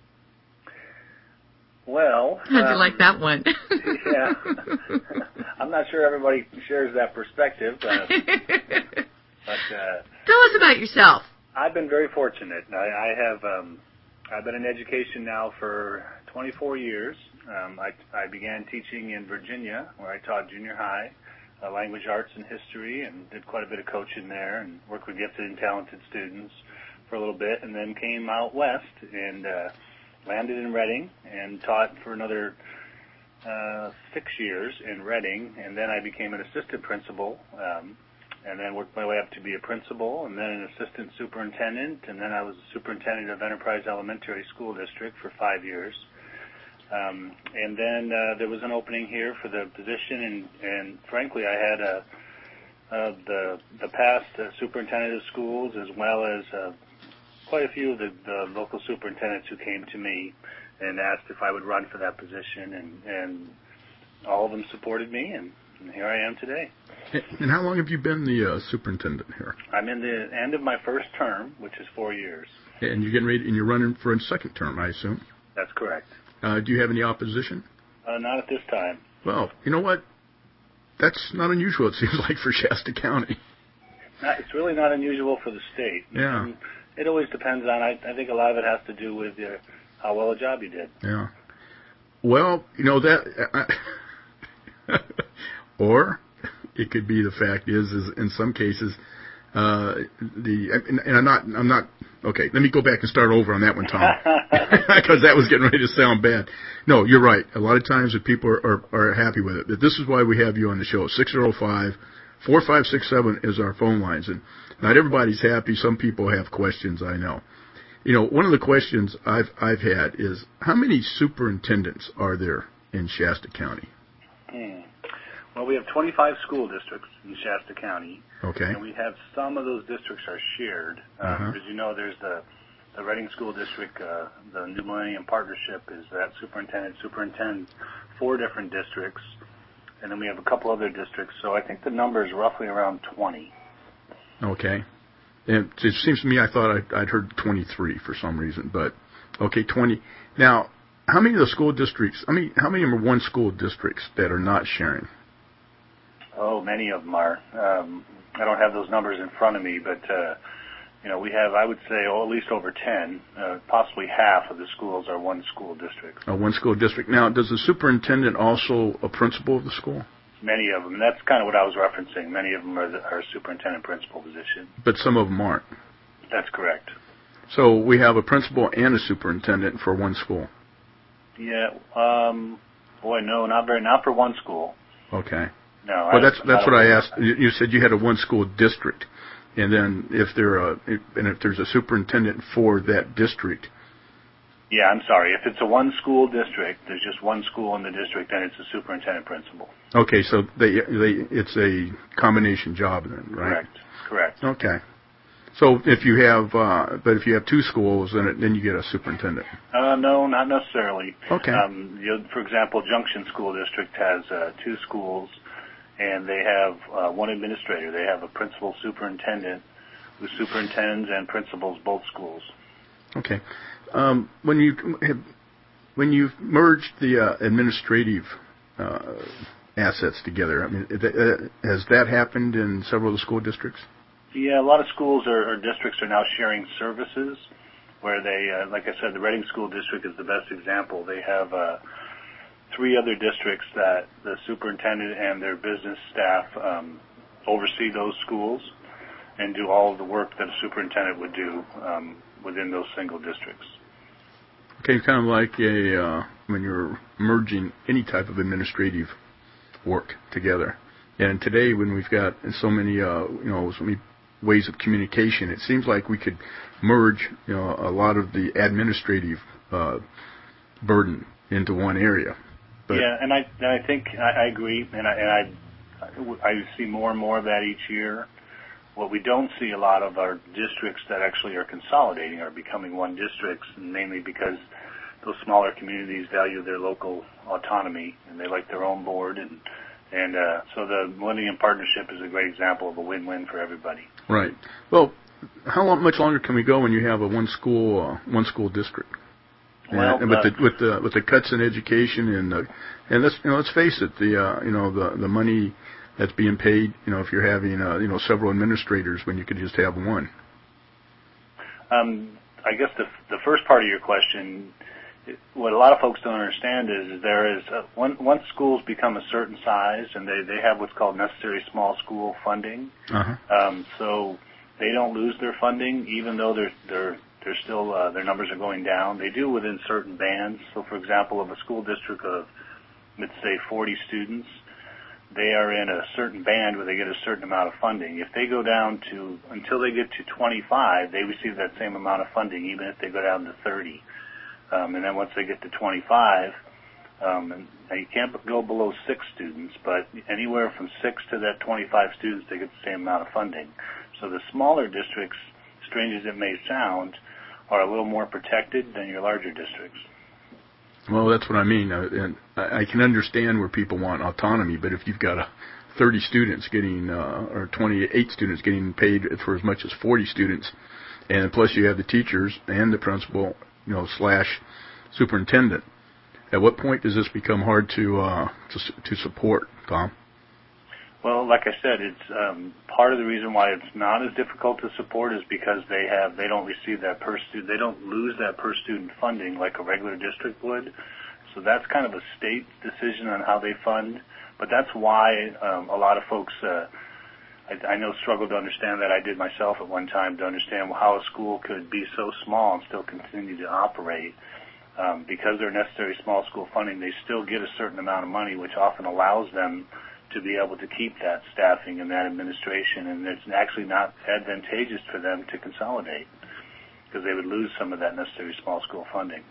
Well, how'd you um, like that one? Yeah, I'm not sure everybody shares that perspective, uh, but uh, tell us about yourself. I've been very fortunate. I, I have um, I've been in education now for twenty-four years. Um, I, I began teaching in Virginia, where I taught junior high, uh, language arts and history, and did quite a bit of coaching there, and worked with gifted and talented students for a little bit, and then came out west and. Uh, landed in Reading and taught for another uh, six years in Reading, and then I became an assistant principal, um, and then worked my way up to be a principal, and then an assistant superintendent, and then I was superintendent of Enterprise Elementary School District for five years. Um, and then uh, there was an opening here for the position, and, and frankly, I had a, uh, the the past uh, superintendent of schools as well as uh, quite a few of the, the local superintendents who came to me and asked if I would run for that position, and, and all of them supported me, and, and here I am today. And how long have you been the uh, superintendent here? I'm in the end of my first term, which is four years. And you're getting ready, and you're running for a second term, I assume? That's correct. Uh, do you have any opposition? Uh, not at this time. Well, you know what? that's not unusual, it seems like, for Shasta County. Not, it's really not unusual for the state. Yeah. And it always depends on, I, I think a lot of it has to do with your, how well a job you did. Yeah. Well, you know, that, I, or it could be the fact is, is in some cases, uh, the, and, and I'm not, I'm not, okay, let me go back and start over on that one, Tom, because that was getting ready to sound bad. No, you're right. A lot of times that people are, are, are happy with it. But this is why we have you on the show. six oh five, four five six seven is our phone lines. And not everybody's happy. Some people have questions, I know. You know, one of the questions I've I've had is, how many superintendents are there in Shasta County? Hmm. Well, we have twenty-five school districts in Shasta County. Okay. And we have some of those districts are shared. Um, Uh-huh. As you know, there's the, the Reading School District, uh, the New Millennium Partnership is that superintendent superintends four different districts. And then we have a couple other districts. So I think the number is roughly around twenty. Okay. And it seems to me I thought I'd, I'd heard twenty-three for some reason, but okay, twenty. Now, how many of the school districts, I mean, how many of them are one school districts that are not sharing? Oh, many of them are. Um, I don't have those numbers in front of me, but, uh, you know, we have, I would say, oh, at least over ten, uh, possibly half of the schools are one school district. Uh, one school district. Now, does the superintendent also a principal of the school? Many of them. That's kind of what I was referencing. Many of them are, the, are superintendent principal position. But some of them aren't. That's correct. So we have a principal and a superintendent for one school. Yeah. Um, boy, no, not very. Not for one school. Okay. No. Well, I, that's that's I what I asked. You, you said you had a one school district, and then if there a and if there's a superintendent for that district. Yeah, I'm sorry. If it's a one school district, there's just one school in the district, then it's a superintendent principal. Okay, so they they it's a combination job then, right? Correct. Correct. Okay. So if you have, uh, but if you have two schools, then it, then you get a superintendent. Uh, no, not necessarily. Okay. Um, you know, for example, Junction School District has uh, two schools, and they have uh, one administrator. They have a principal superintendent who superintends and principals both schools. Okay. Um, when you have, when you've merged the uh, administrative uh, assets together, I mean, uh, has that happened in several of the school districts? Yeah, a lot of schools or, or districts are now sharing services where they, uh, like I said, the Reading School District is the best example. They have uh, three other districts that the superintendent and their business staff um, oversee those schools and do all of the work that a superintendent would do um, within those single districts. Okay, kind of like a uh, when you're merging any type of administrative work together. And today, when we've got so many, uh, you know, so many ways of communication, it seems like we could merge, you know, a lot of the administrative uh, burden into one area. But yeah, and I and I think I, I agree, and I and I I see more and more of that each year. What we don't see a lot of are districts that actually are consolidating, are becoming one districts, mainly because those smaller communities value their local autonomy and they like their own board, and and uh, so the Millennium Partnership is a great example of a win-win for everybody. Right. Well, how long, much longer can we go when you have a one school uh, one school district? Well, and with uh, the with the with the cuts in education and the, and let's you know let's face it, the uh, you know the the money that's being paid, you know, if you're having uh, you know several administrators when you could just have one. Um, I guess the the first part of your question, what a lot of folks don't understand is, is there is a, one, once schools become a certain size and they, they have what's called necessary small school funding, uh-huh. um, so they don't lose their funding even though they're they're they're still uh, their numbers are going down. They do within certain bands. So, for example, of a school district of let's say forty students, they are in a certain band where they get a certain amount of funding. If they go down to until they get to twenty-five, they receive that same amount of funding, even if they go down to thirty. Um, and then once they get to twenty-five, um, and now you can't go below six students, but anywhere from six to that twenty-five students, they get the same amount of funding. So the smaller districts, strange as it may sound, are a little more protected than your larger districts. Well, that's what I mean, uh, and I can understand where people want autonomy, but if you've got a thirty students getting, uh, or twenty-eight students getting paid for as much as forty students, and plus you have the teachers and the principal, you know, slash superintendent, at what point does this become hard to uh, to, to support, Tom? Well, like I said, it's um, part of the reason why it's not as difficult to support is because they have they don't receive that per student they don't lose that per student funding like a regular district would. So that's kind of a state decision on how they fund. But that's why um, a lot of folks uh, I, I know struggle to understand that. I did myself at one time to understand how a school could be so small and still continue to operate. Um, because they're necessary small school funding, they still get a certain amount of money, which often allows them to be able to keep that staffing and that administration, and it's actually not advantageous for them to consolidate because they would lose some of that necessary small school funding.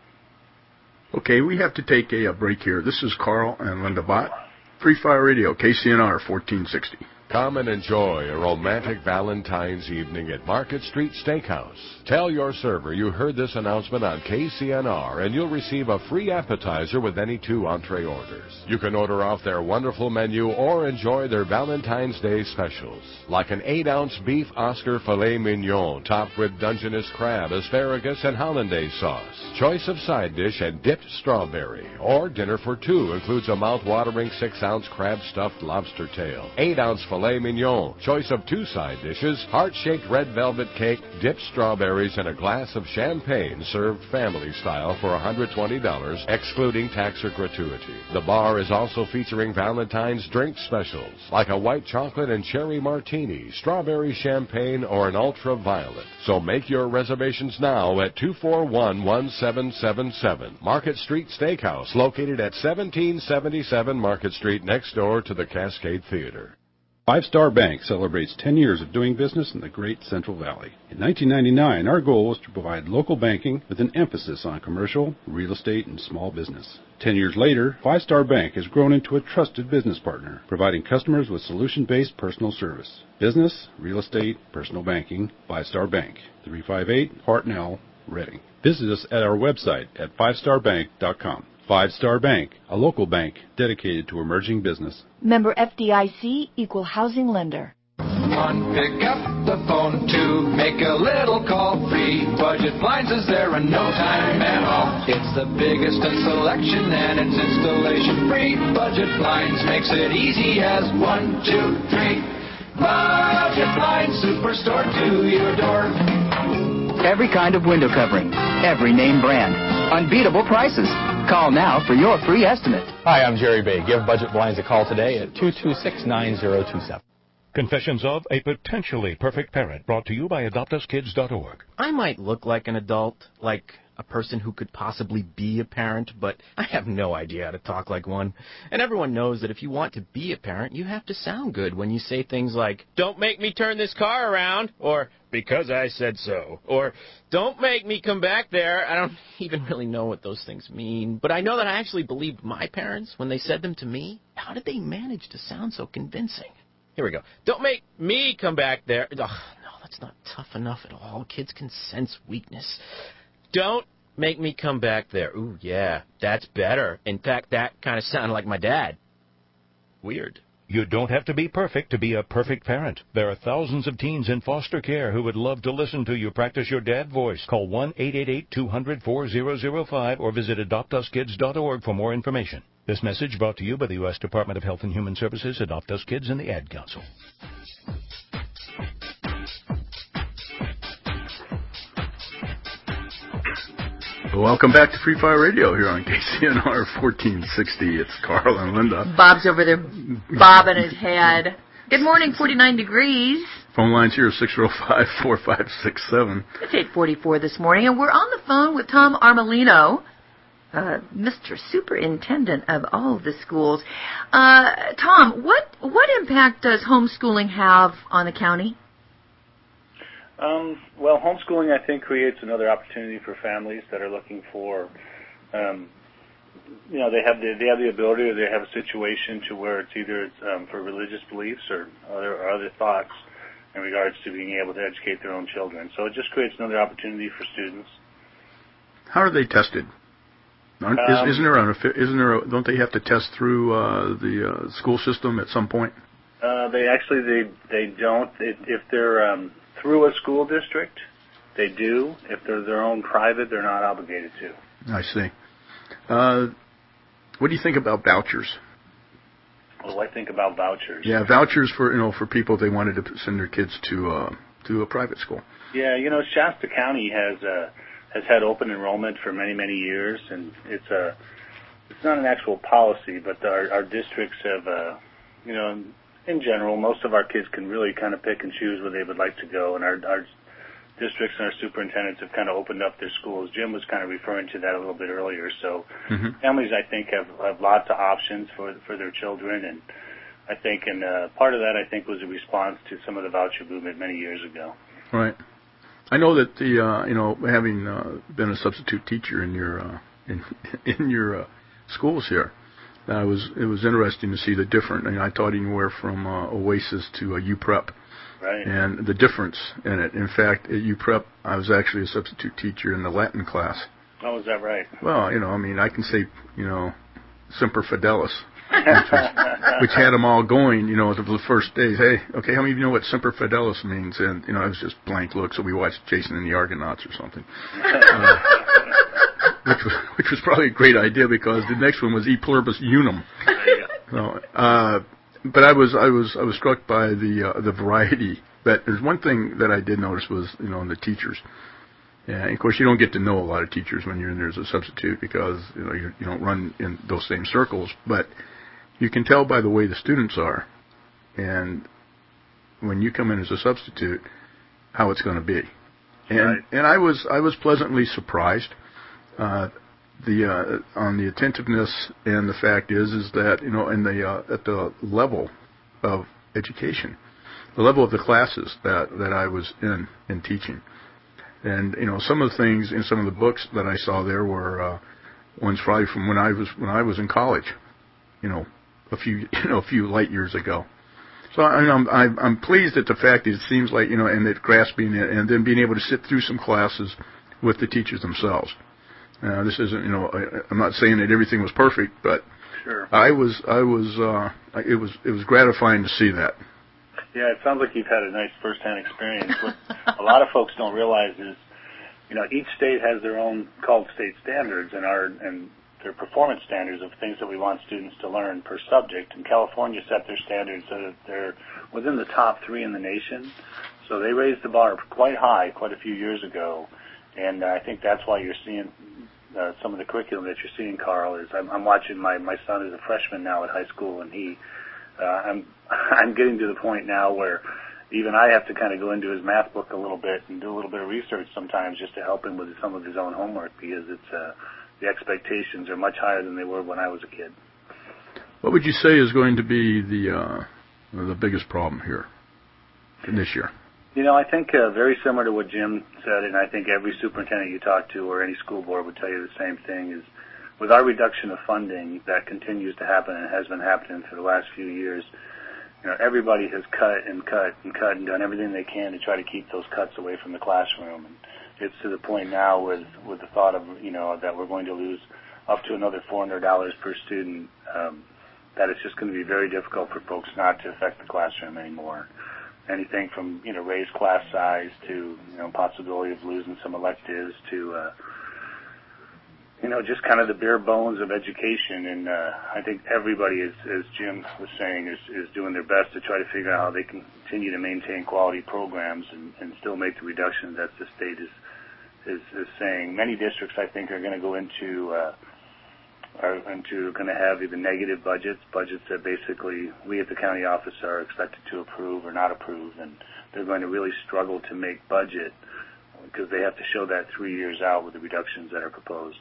Okay, we have to take a, a break here. This is Carl and Linda Bott, Free Fire Radio, K C N R fourteen sixty. Come and enjoy a romantic Valentine's evening at Market Street Steakhouse. Tell your server you heard this announcement on K C N R and you'll receive a free appetizer with any two entree orders. You can order off their wonderful menu or enjoy their Valentine's Day specials, like an eight ounce beef Oscar filet mignon topped with Dungeness crab, asparagus, and hollandaise sauce. Choice of side dish and dipped strawberry. Or dinner for two includes a mouth-watering six ounce crab stuffed lobster tail, eight ounce filet mignon, choice of two side dishes, heart-shaped red velvet cake, dipped strawberries, and a glass of champagne served family style for one hundred twenty dollars, excluding tax or gratuity. The bar is also featuring Valentine's drink specials, like a white chocolate and cherry martini, strawberry champagne, or an ultraviolet. So make your reservations now at two four one, one seven seven seven. Market Street Steakhouse, located at seventeen seventy-seven Market Street, next door to the Cascade Theater. Five Star Bank celebrates ten years of doing business in the Great Central Valley. In nineteen ninety-nine, our goal was to provide local banking with an emphasis on commercial, real estate, and small business. Ten years later, Five Star Bank has grown into a trusted business partner, providing customers with solution-based personal service. Business, real estate, personal banking, Five Star Bank, three five eight Hartnell, Reading. Visit us at our website at five star bank dot com. Five Star Bank, a local bank dedicated to emerging business. Member F D I C, Equal Housing Lender. One, pick up the phone. Two, make a little call. Three, Budget Blinds is there in no time at all. It's the biggest in selection and it's installation free. Budget Blinds makes it easy as one, two, three. Budget Blinds, Superstore to your door. Every kind of window covering, every name brand, unbeatable prices. Call now for your free estimate. Hi, I'm Jerry Bay. Give Budget Blinds a call today at two two six, nine zero two seven. Confessions of a Potentially Perfect Parent, brought to you by adopt us kids dot org. I might look like an adult, like a person who could possibly be a parent, but I have no idea how to talk like one. And everyone knows that if you want to be a parent, you have to sound good when you say things like, "Don't make me turn this car around," or "Because I said so," or "Don't make me come back there." I don't even really know what those things mean, but I know that I actually believed my parents when they said them to me. How did they manage to sound so convincing? Here we go. "Don't make me come back there." Ugh, no, that's not tough enough at all. Kids can sense weakness. "Don't make me come back there." Ooh, yeah, that's better. In fact, that kind of sounded like my dad. Weird. You don't have to be perfect to be a perfect parent. There are thousands of teens in foster care who would love to listen to you practice your dad voice. Call one eight eight eight, two hundred, four zero zero five or visit adopt us kids dot org for more information. This message brought to you by the U S Department of Health and Human Services, Adopt Us Kids, and the Ad Council. Welcome back to Free Fire Radio here on K C N R fourteen sixty. It's Carl and Linda. Bob's over there bobbing his head. Good morning, forty-nine degrees. Phone lines here, six oh five, four five six seven. It's eight forty-four this morning, and we're on the phone with Tom Armolino, uh, Mister Superintendent of all of the schools. Uh, Tom, what, what impact does homeschooling have on the county? Um, well, homeschooling, I think, creates another opportunity for families that are looking for, um, you know, they have the they have the ability, or they have a situation to where it's either it's, um, for religious beliefs or other or other thoughts in regards to being able to educate their own children. So it just creates another opportunity for students. How are they tested? Aren't, um, isn't there a, isn't there a, don't they have to test through uh, the uh, school system at some point? Uh, they actually they they don't if, if they're um, through a school district, they do. If they're their own private, they're not obligated to. I see. Uh, what do you think about vouchers? What do I think about vouchers? Yeah, vouchers for you know for people they wanted to send their kids to uh, to a private school. Yeah, you know, Shasta County has uh, has had open enrollment for many many years, and it's a it's not an actual policy, but our, our districts have uh, you know in general most of our kids can really kind of pick and choose where they would like to go, and our our districts and our superintendents have kind of opened up their schools. Jim was kind of referring to that a little bit earlier. So mm-hmm. families, I think, have, have lots of options for for their children, and I think, and uh, part of that, I think, was a response to some of the voucher movement many years ago. Right. I know that the uh, you know having uh, been a substitute teacher in your uh, in in your uh, schools here, I was it was interesting to see the different. I mean, I taught anywhere from uh, Oasis to uh, U Prep. Right. And the difference in it. In fact, at U Prep, I was actually a substitute teacher in the Latin class. Oh, is that right? Well, you know, I mean, I can say, you know, Semper Fidelis, which, was, which had them all going, you know, the first days. Hey, okay, how many of you know what Semper Fidelis means? And, you know, it was just blank look, so we watched Jason and the Argonauts or something. uh, which, was, which was probably a great idea because the next one was E Pluribus Unum. There you go. So, uh, But I was I was I was struck by the uh, the variety. But there's one thing that I did notice was you know in the teachers, and of course you don't get to know a lot of teachers when you're in there as a substitute because you know you, you don't run in those same circles. But you can tell by the way the students are, and when you come in as a substitute, how it's going to be. And right. and I was I was pleasantly surprised. Uh, The uh, on the attentiveness, and the fact is, is that you know, in the uh, at the level of education, the level of the classes that, that I was in in teaching, and you know, some of the things in some of the books that I saw there were uh, ones probably from when I was when I was in college, you know, a few you know a few light years ago. So I, I'm I'm I'm pleased at the fact that it seems like you know, and that grasping it, and then being able to sit through some classes with the teachers themselves. Uh, this isn't, you know, I, I'm not saying that everything was perfect, but sure. I was, I was, uh, it was, it was gratifying to see that. Yeah, it sounds like you've had a nice first-hand experience. What a lot of folks don't realize is, you know, each state has their own called state standards and our and their performance standards of things that we want students to learn per subject. And California set their standards so that they're within the top three in the nation. So they raised the bar quite high quite a few years ago, and uh, I think that's why you're seeing. Uh, some of the curriculum that you're seeing, Carl, is I'm, I'm watching my my son is a freshman now at high school, and he uh, I'm I'm getting to the point now where even I have to kind of go into his math book a little bit and do a little bit of research sometimes just to help him with some of his own homework because it's uh, the expectations are much higher than they were when I was a kid. What would you say is going to be the uh, the biggest problem here in this year? You know, I think uh, very similar to what Jim said, and I think every superintendent you talk to or any school board would tell you the same thing, is with our reduction of funding that continues to happen and has been happening for the last few years, you know, everybody has cut and cut and cut and done everything they can to try to keep those cuts away from the classroom. And it's to the point now with, with the thought of, you know, that we're going to lose up to another four hundred dollars per student, um, that it's just going to be very difficult for folks not to affect the classroom anymore. Anything from, you know, raised class size to, you know, possibility of losing some electives to, uh, you know, just kind of the bare bones of education. And uh, I think everybody, is, as Jim was saying, is, is doing their best to try to figure out how they can continue to maintain quality programs and, and still make the reductions that the state is, is, is saying. Many districts, I think, are going to go into uh, are into going to have either negative budgets, budgets that basically we at the county office are expected to approve or not approve, and they're going to really struggle to make budget because they have to show that three years out with the reductions that are proposed.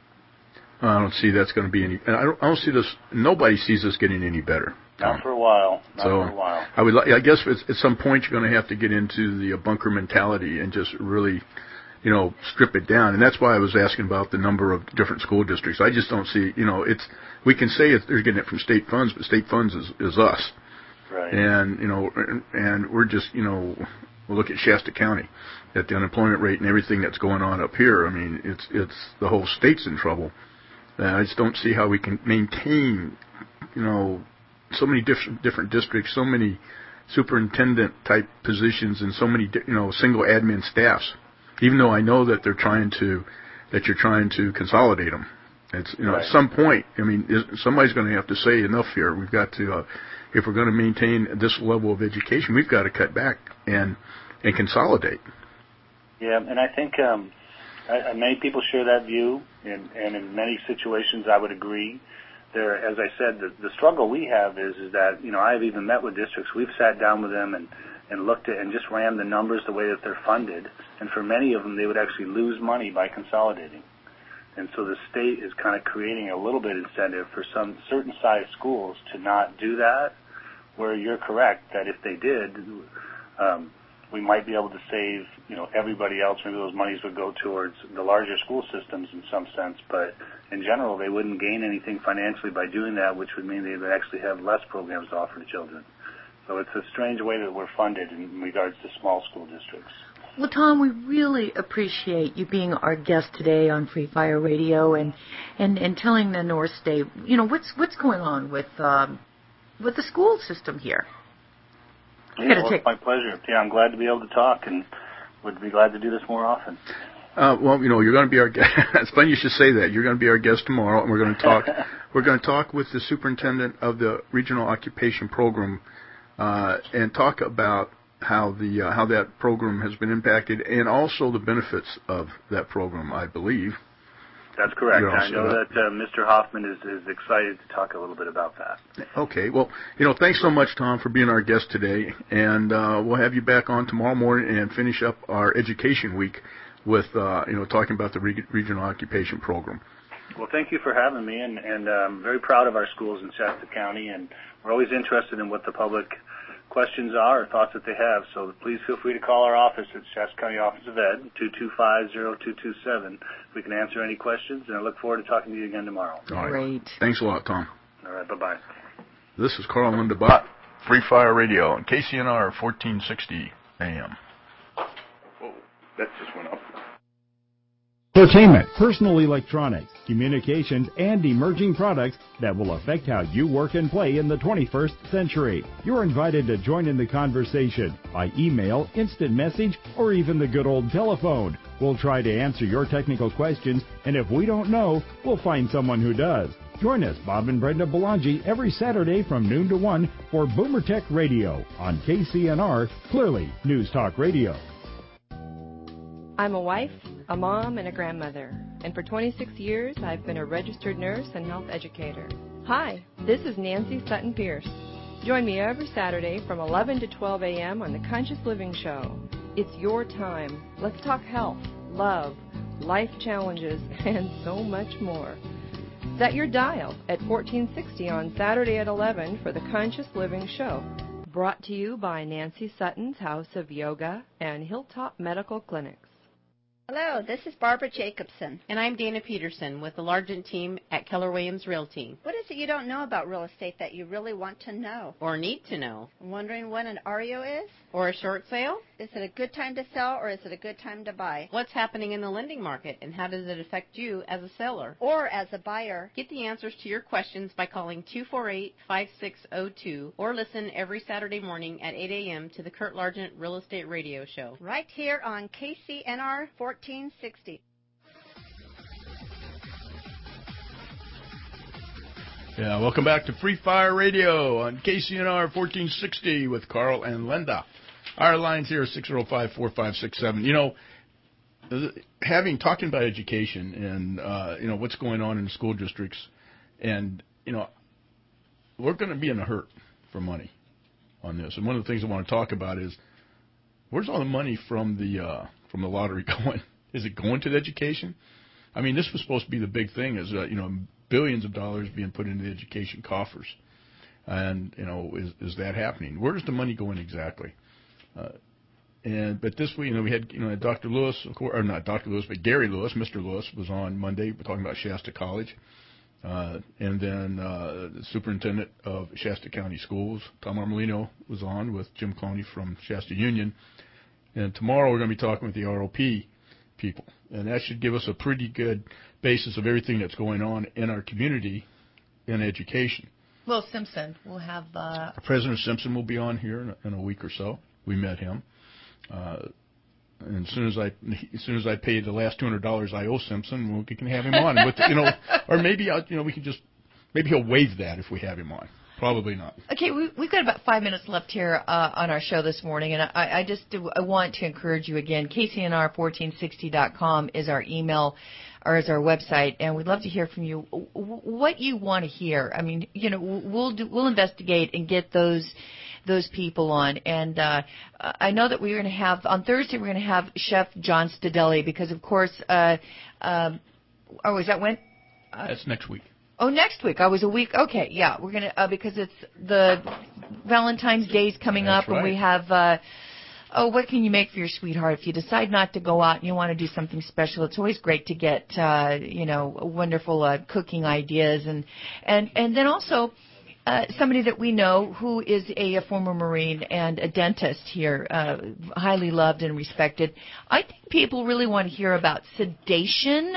I don't see that's going to be any. I don't, I don't see this. Nobody sees this getting any better. Tom. Not for a while. Not so for a while. I would. I guess at some point you're going to have to get into the bunker mentality and just really, you know, strip it down. And that's why I was asking about the number of different school districts. I just don't see. You know, it's we can say it, they're getting it from state funds, but state funds is, is us. Right. And you know, and, and we're just you know. We'll look at Shasta County, at the unemployment rate and everything that's going on up here. I mean, it's it's the whole state's in trouble. Uh, I just don't see how we can maintain, you know, so many different different districts, so many superintendent type positions, and so many you know single admin staffs. Even though I know that they're trying to, that you're trying to consolidate them, It's, you know, right. At some point, I mean, is, somebody's going to have to say enough here. We've got to, uh, if we're going to maintain this level of education, we've got to cut back and and consolidate. Yeah, and I think um, I, many people share that view, and, and in many situations I would agree. There, as I said, the, the struggle we have is is that, you know, I've even met with districts. We've sat down with them and, and looked at and just ran the numbers the way that they're funded, and for many of them, they would actually lose money by consolidating. And so the state is kind of creating a little bit incentive for some certain size schools to not do that, where you're correct that if they did, um, we might be able to save, you know, everybody else. Maybe those monies would go towards the larger school systems in some sense, but in general, they wouldn't gain anything financially by doing that, which would mean they would actually have less programs to offer to children. So it's a strange way that we're funded in regards to small school districts. Well, Tom, we really appreciate you being our guest today on Free Fire Radio and, and, and telling the North State, you know, what's what's going on with um, with the school system here. Yeah, well, take... it's my pleasure. Yeah, I'm glad to be able to talk and would be glad to do this more often. Uh, well, you know, you're going to be our guest. It's funny you should say that. You're going to be our guest tomorrow, and we're going to talk. we're going to talk with the superintendent of the Regional Occupation Program uh, and talk about how the uh, how that program has been impacted, and also the benefits of that program, I believe. That's correct. I know that uh, Mister Hoffman is, is excited to talk a little bit about that. Okay. Well, you know, thanks so much, Tom, for being our guest today, and uh, we'll have you back on tomorrow morning and finish up our education week with, uh, you know, talking about the Re- Regional Occupation Program. Well, thank you for having me, and, and uh, I'm very proud of our schools in Shasta County, and we're always interested in what the public questions are or thoughts that they have, so please feel free to call our office at Shasta County Office of Ed, two two five, zero two two seven. We can answer any questions, and I look forward to talking to you again tomorrow. All right. Great. Thanks a lot, Tom. All right, bye-bye. This is Carl and Linda Bott, Free Fire Radio on K C N R fourteen sixty A M. Whoa, that just went up. Entertainment, personal electronics, communications, and emerging products that will affect how you work and play in the twenty-first century. You're invited to join in the conversation by email, instant message, or even the good old telephone. We'll try to answer your technical questions, and if we don't know, we'll find someone who does. Join us, Bob and Brenda Belangi, every Saturday from noon to one for Boomer Tech Radio on K C N R, clearly News Talk Radio. I'm a wife, a mom, and a grandmother, and for twenty-six years I've been a registered nurse and health educator. Hi, this is Nancy Sutton Pierce. Join me every Saturday from eleven to twelve a.m. on the Conscious Living Show. It's your time. Let's talk health, love, life challenges, and so much more. Set your dial at fourteen sixty on Saturday at eleven for the Conscious Living Show. Brought to you by Nancy Sutton's House of Yoga and Hilltop Medical Clinics. Hello, this is Barbara Jacobson. And I'm Dana Peterson with the Largent team at Keller Williams Realty. What is it you don't know about real estate that you really want to know? Or need to know? Wondering what an R E O is? Or a short sale? Is it a good time to sell or is it a good time to buy? What's happening in the lending market and how does it affect you as a seller? Or as a buyer? Get the answers to your questions by calling two four eight, five six zero two or listen every Saturday morning at eight a.m. to the Kurt Largent Real Estate Radio Show. Right here on K C N R fourteen sixty. Yeah, welcome back to Free Fire Radio on K C N R fourteen sixty with Carl and Linda. Our lines here are six oh five, four five six seven. You know, having talking about education and uh, you know what's going on in the school districts, and you know, we're going to be in a hurt for money on this. And one of the things I want to talk about is where's all the money from the uh, from the lottery going? Is it going to the education? I mean, this was supposed to be the big thing, is uh, you know, billions of dollars being put into the education coffers, and you know, is is that happening? Where is the money going exactly? Uh, and but this week, you know, we had you know Doctor Lewis, of course, or not Doctor Lewis, but Gary Lewis, Mister Lewis, was on Monday talking about Shasta College, uh, and then uh, the superintendent of Shasta County Schools, Tom Armolino, was on with Jim Cloney from Shasta Union, and tomorrow we're going to be talking with the R O P people, and that should give us a pretty good basis of everything that's going on in our community in education. Will Simpson will have... Uh... President Simpson will be on here in a, in a week or so. We met him. Uh, And as soon as I, as soon as I pay the last two hundred dollars I owe Simpson, we can have him on. But you know, or maybe I, you know, we can just maybe he'll waive that if we have him on. Probably not. Okay, we, we've got about five minutes left here uh, on our show this morning, and I, I just do, I want to encourage you again. K C N R fourteen sixty dot com is our email or is our website, and we'd love to hear from you what you want to hear. I mean, you know, we'll do, we'll investigate and get those those people on. And uh, I know that we're going to have on Thursday we're going to have Chef John Stadelli because, of course, uh, um, oh, is that when? Uh, That's next week. Oh, next week. I was a week. Okay, yeah, we're gonna uh, because it's the Valentine's Day's coming That's up, right. and we have. Uh, oh, what can you make for your sweetheart if you decide not to go out and you want to do something special? It's always great to get uh, you know wonderful uh, cooking ideas, and and and then also. Uh, somebody that we know who is a, a former Marine and a dentist here, uh, highly loved and respected. I think people really want to hear about sedation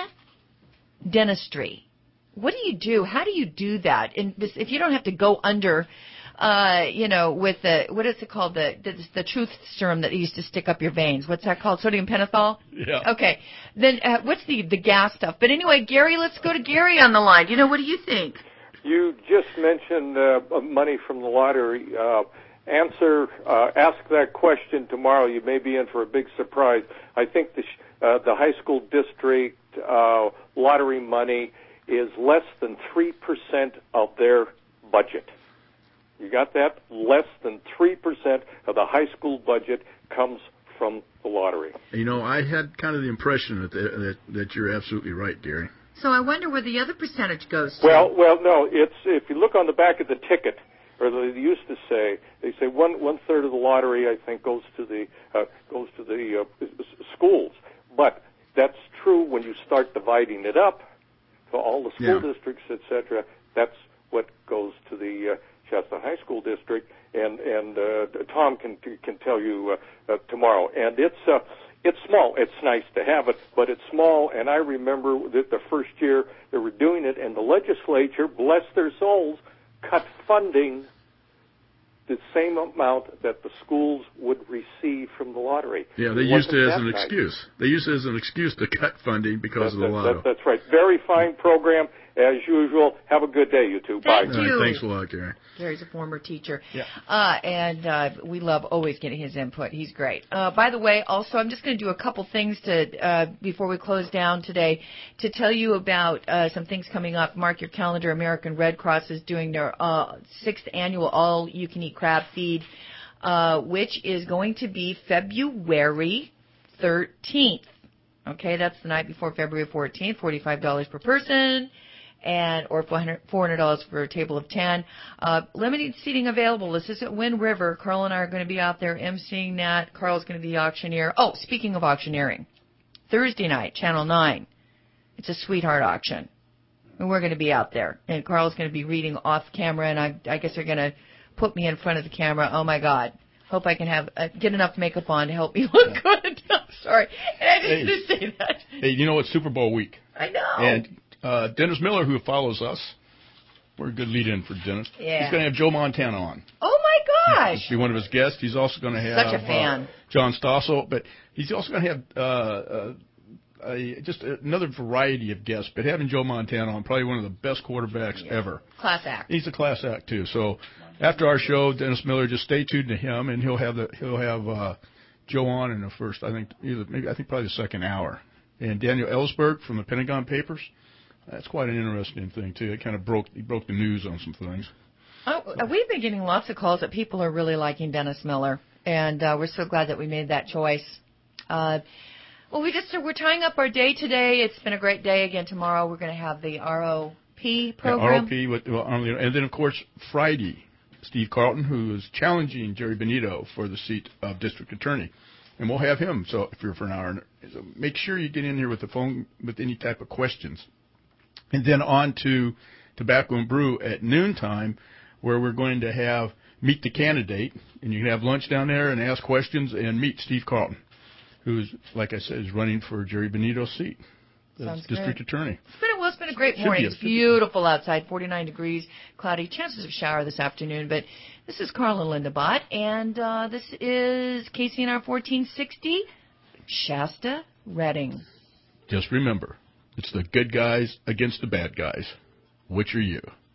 dentistry. What do you do? How do you do that? And this, if you don't have to go under, uh, you know, with the, what is it called? The, the the truth serum that you used to stick up your veins. What's that called? Sodium pentothal? Yeah. Okay. Then uh, what's the, the gas stuff? But anyway, Gary, let's go to Gary on the line. You know, what do you think? You just mentioned uh, money from the lottery. Uh, answer, uh, ask that question tomorrow. You may be in for a big surprise. I think the, sh- uh, the high school district uh, lottery money is less than three percent of their budget. You got that? Less than three percent of the high school budget comes from the lottery. You know, I had kind of the impression that that, that you're absolutely right, Gary. So I wonder where the other percentage goes to. Well, well, no. It's if you look on the back of the ticket, or they used to say, they say one one third of the lottery, I think, goes to the uh, goes to the uh, schools. But that's true when you start dividing it up to all the school Yeah. districts, et cetera. That's what goes to the uh, Shasta High School District, and and uh, Tom can can tell you uh, uh, tomorrow. And it's. Uh, It's small. It's nice to have it, but it's small. And I remember that the first year they were doing it, and the legislature, bless their souls, cut funding the same amount that the schools would receive from the lottery. Yeah, they It used it wasn't as that an nice. excuse. They used it as an excuse to cut funding because That- of the that- lotto. that- that's right. Very fine program, as usual. Have a good day, you two. Bye. Thank you. All right, thanks a lot, Gary. Gary's a former teacher. Yeah. Uh, and uh, we love always getting his input. He's great. Uh, by the way, also, I'm just going to do a couple things to uh, before we close down today to tell you about uh, some things coming up. Mark your calendar. American Red Cross is doing their uh, sixth annual all-you-can-eat crab feed, uh, which is going to be February thirteenth. Okay, that's the night before February fourteenth, forty-five dollars per person. And or four hundred dollars for a table of ten. Uh, limited seating available. This is at Wind River. Carl and I are going to be out there emceeing that. Carl's going to be the auctioneer. Oh, speaking of auctioneering, Thursday night, Channel nine. It's a sweetheart auction. And we're going to be out there. And Carl's going to be reading off camera, and I, I guess they're going to put me in front of the camera. Oh, my God. Hope I can have uh, get enough makeup on to help me look good. I'm sorry. And I didn't Hey. just say that. Hey, you know it's Super Bowl week. I know. And uh, Dennis Miller, who follows us, we're a good lead-in for Dennis. Yeah. He's going to have Joe Montana on. Oh, my gosh. Be one of his guests. He's also going to have Such a fan. Uh, John Stossel, but he's also going to have uh, uh, a, just another variety of guests. But having Joe Montana on, probably one of the best quarterbacks Yeah. ever. Class act. He's a class act too. So after our show, Dennis Miller, just stay tuned to him, and he'll have the he'll have uh, Joe on in the first, I think, either maybe I think probably the second hour. And Daniel Ellsberg from the Pentagon Papers. That's quite an interesting thing too. It kind of broke he broke the news on some things. Oh, we've been getting lots of calls that people are really liking Dennis Miller, and uh, we're so glad that we made that choice. Uh, well, we just we're tying up our day today. It's been a great day. Again, tomorrow we're going to have the R O P program. Yeah, R O P, with, well, and then of course Friday, Steve Carlton, who is challenging Jerry Benito for the seat of district attorney, and we'll have him. So if you're for an hour, so make sure you get in here with the phone with any type of questions, and then on to Tobacco and Brew at noontime, where we're going to have meet the candidate, and you can have lunch down there and ask questions and meet Steve Carlton, who's, like I said, is running for Jerry Benito's seat as Sounds district great. attorney. It's been, a, well, it's been a great Should morning. be, It's should be. beautiful outside, forty-nine degrees, cloudy, chances of shower this afternoon. But this is Carl and Linda Bott, and uh, this is K C N R fourteen sixty. Shasta Redding. Just remember, it's the good guys against the bad guys. Which are you?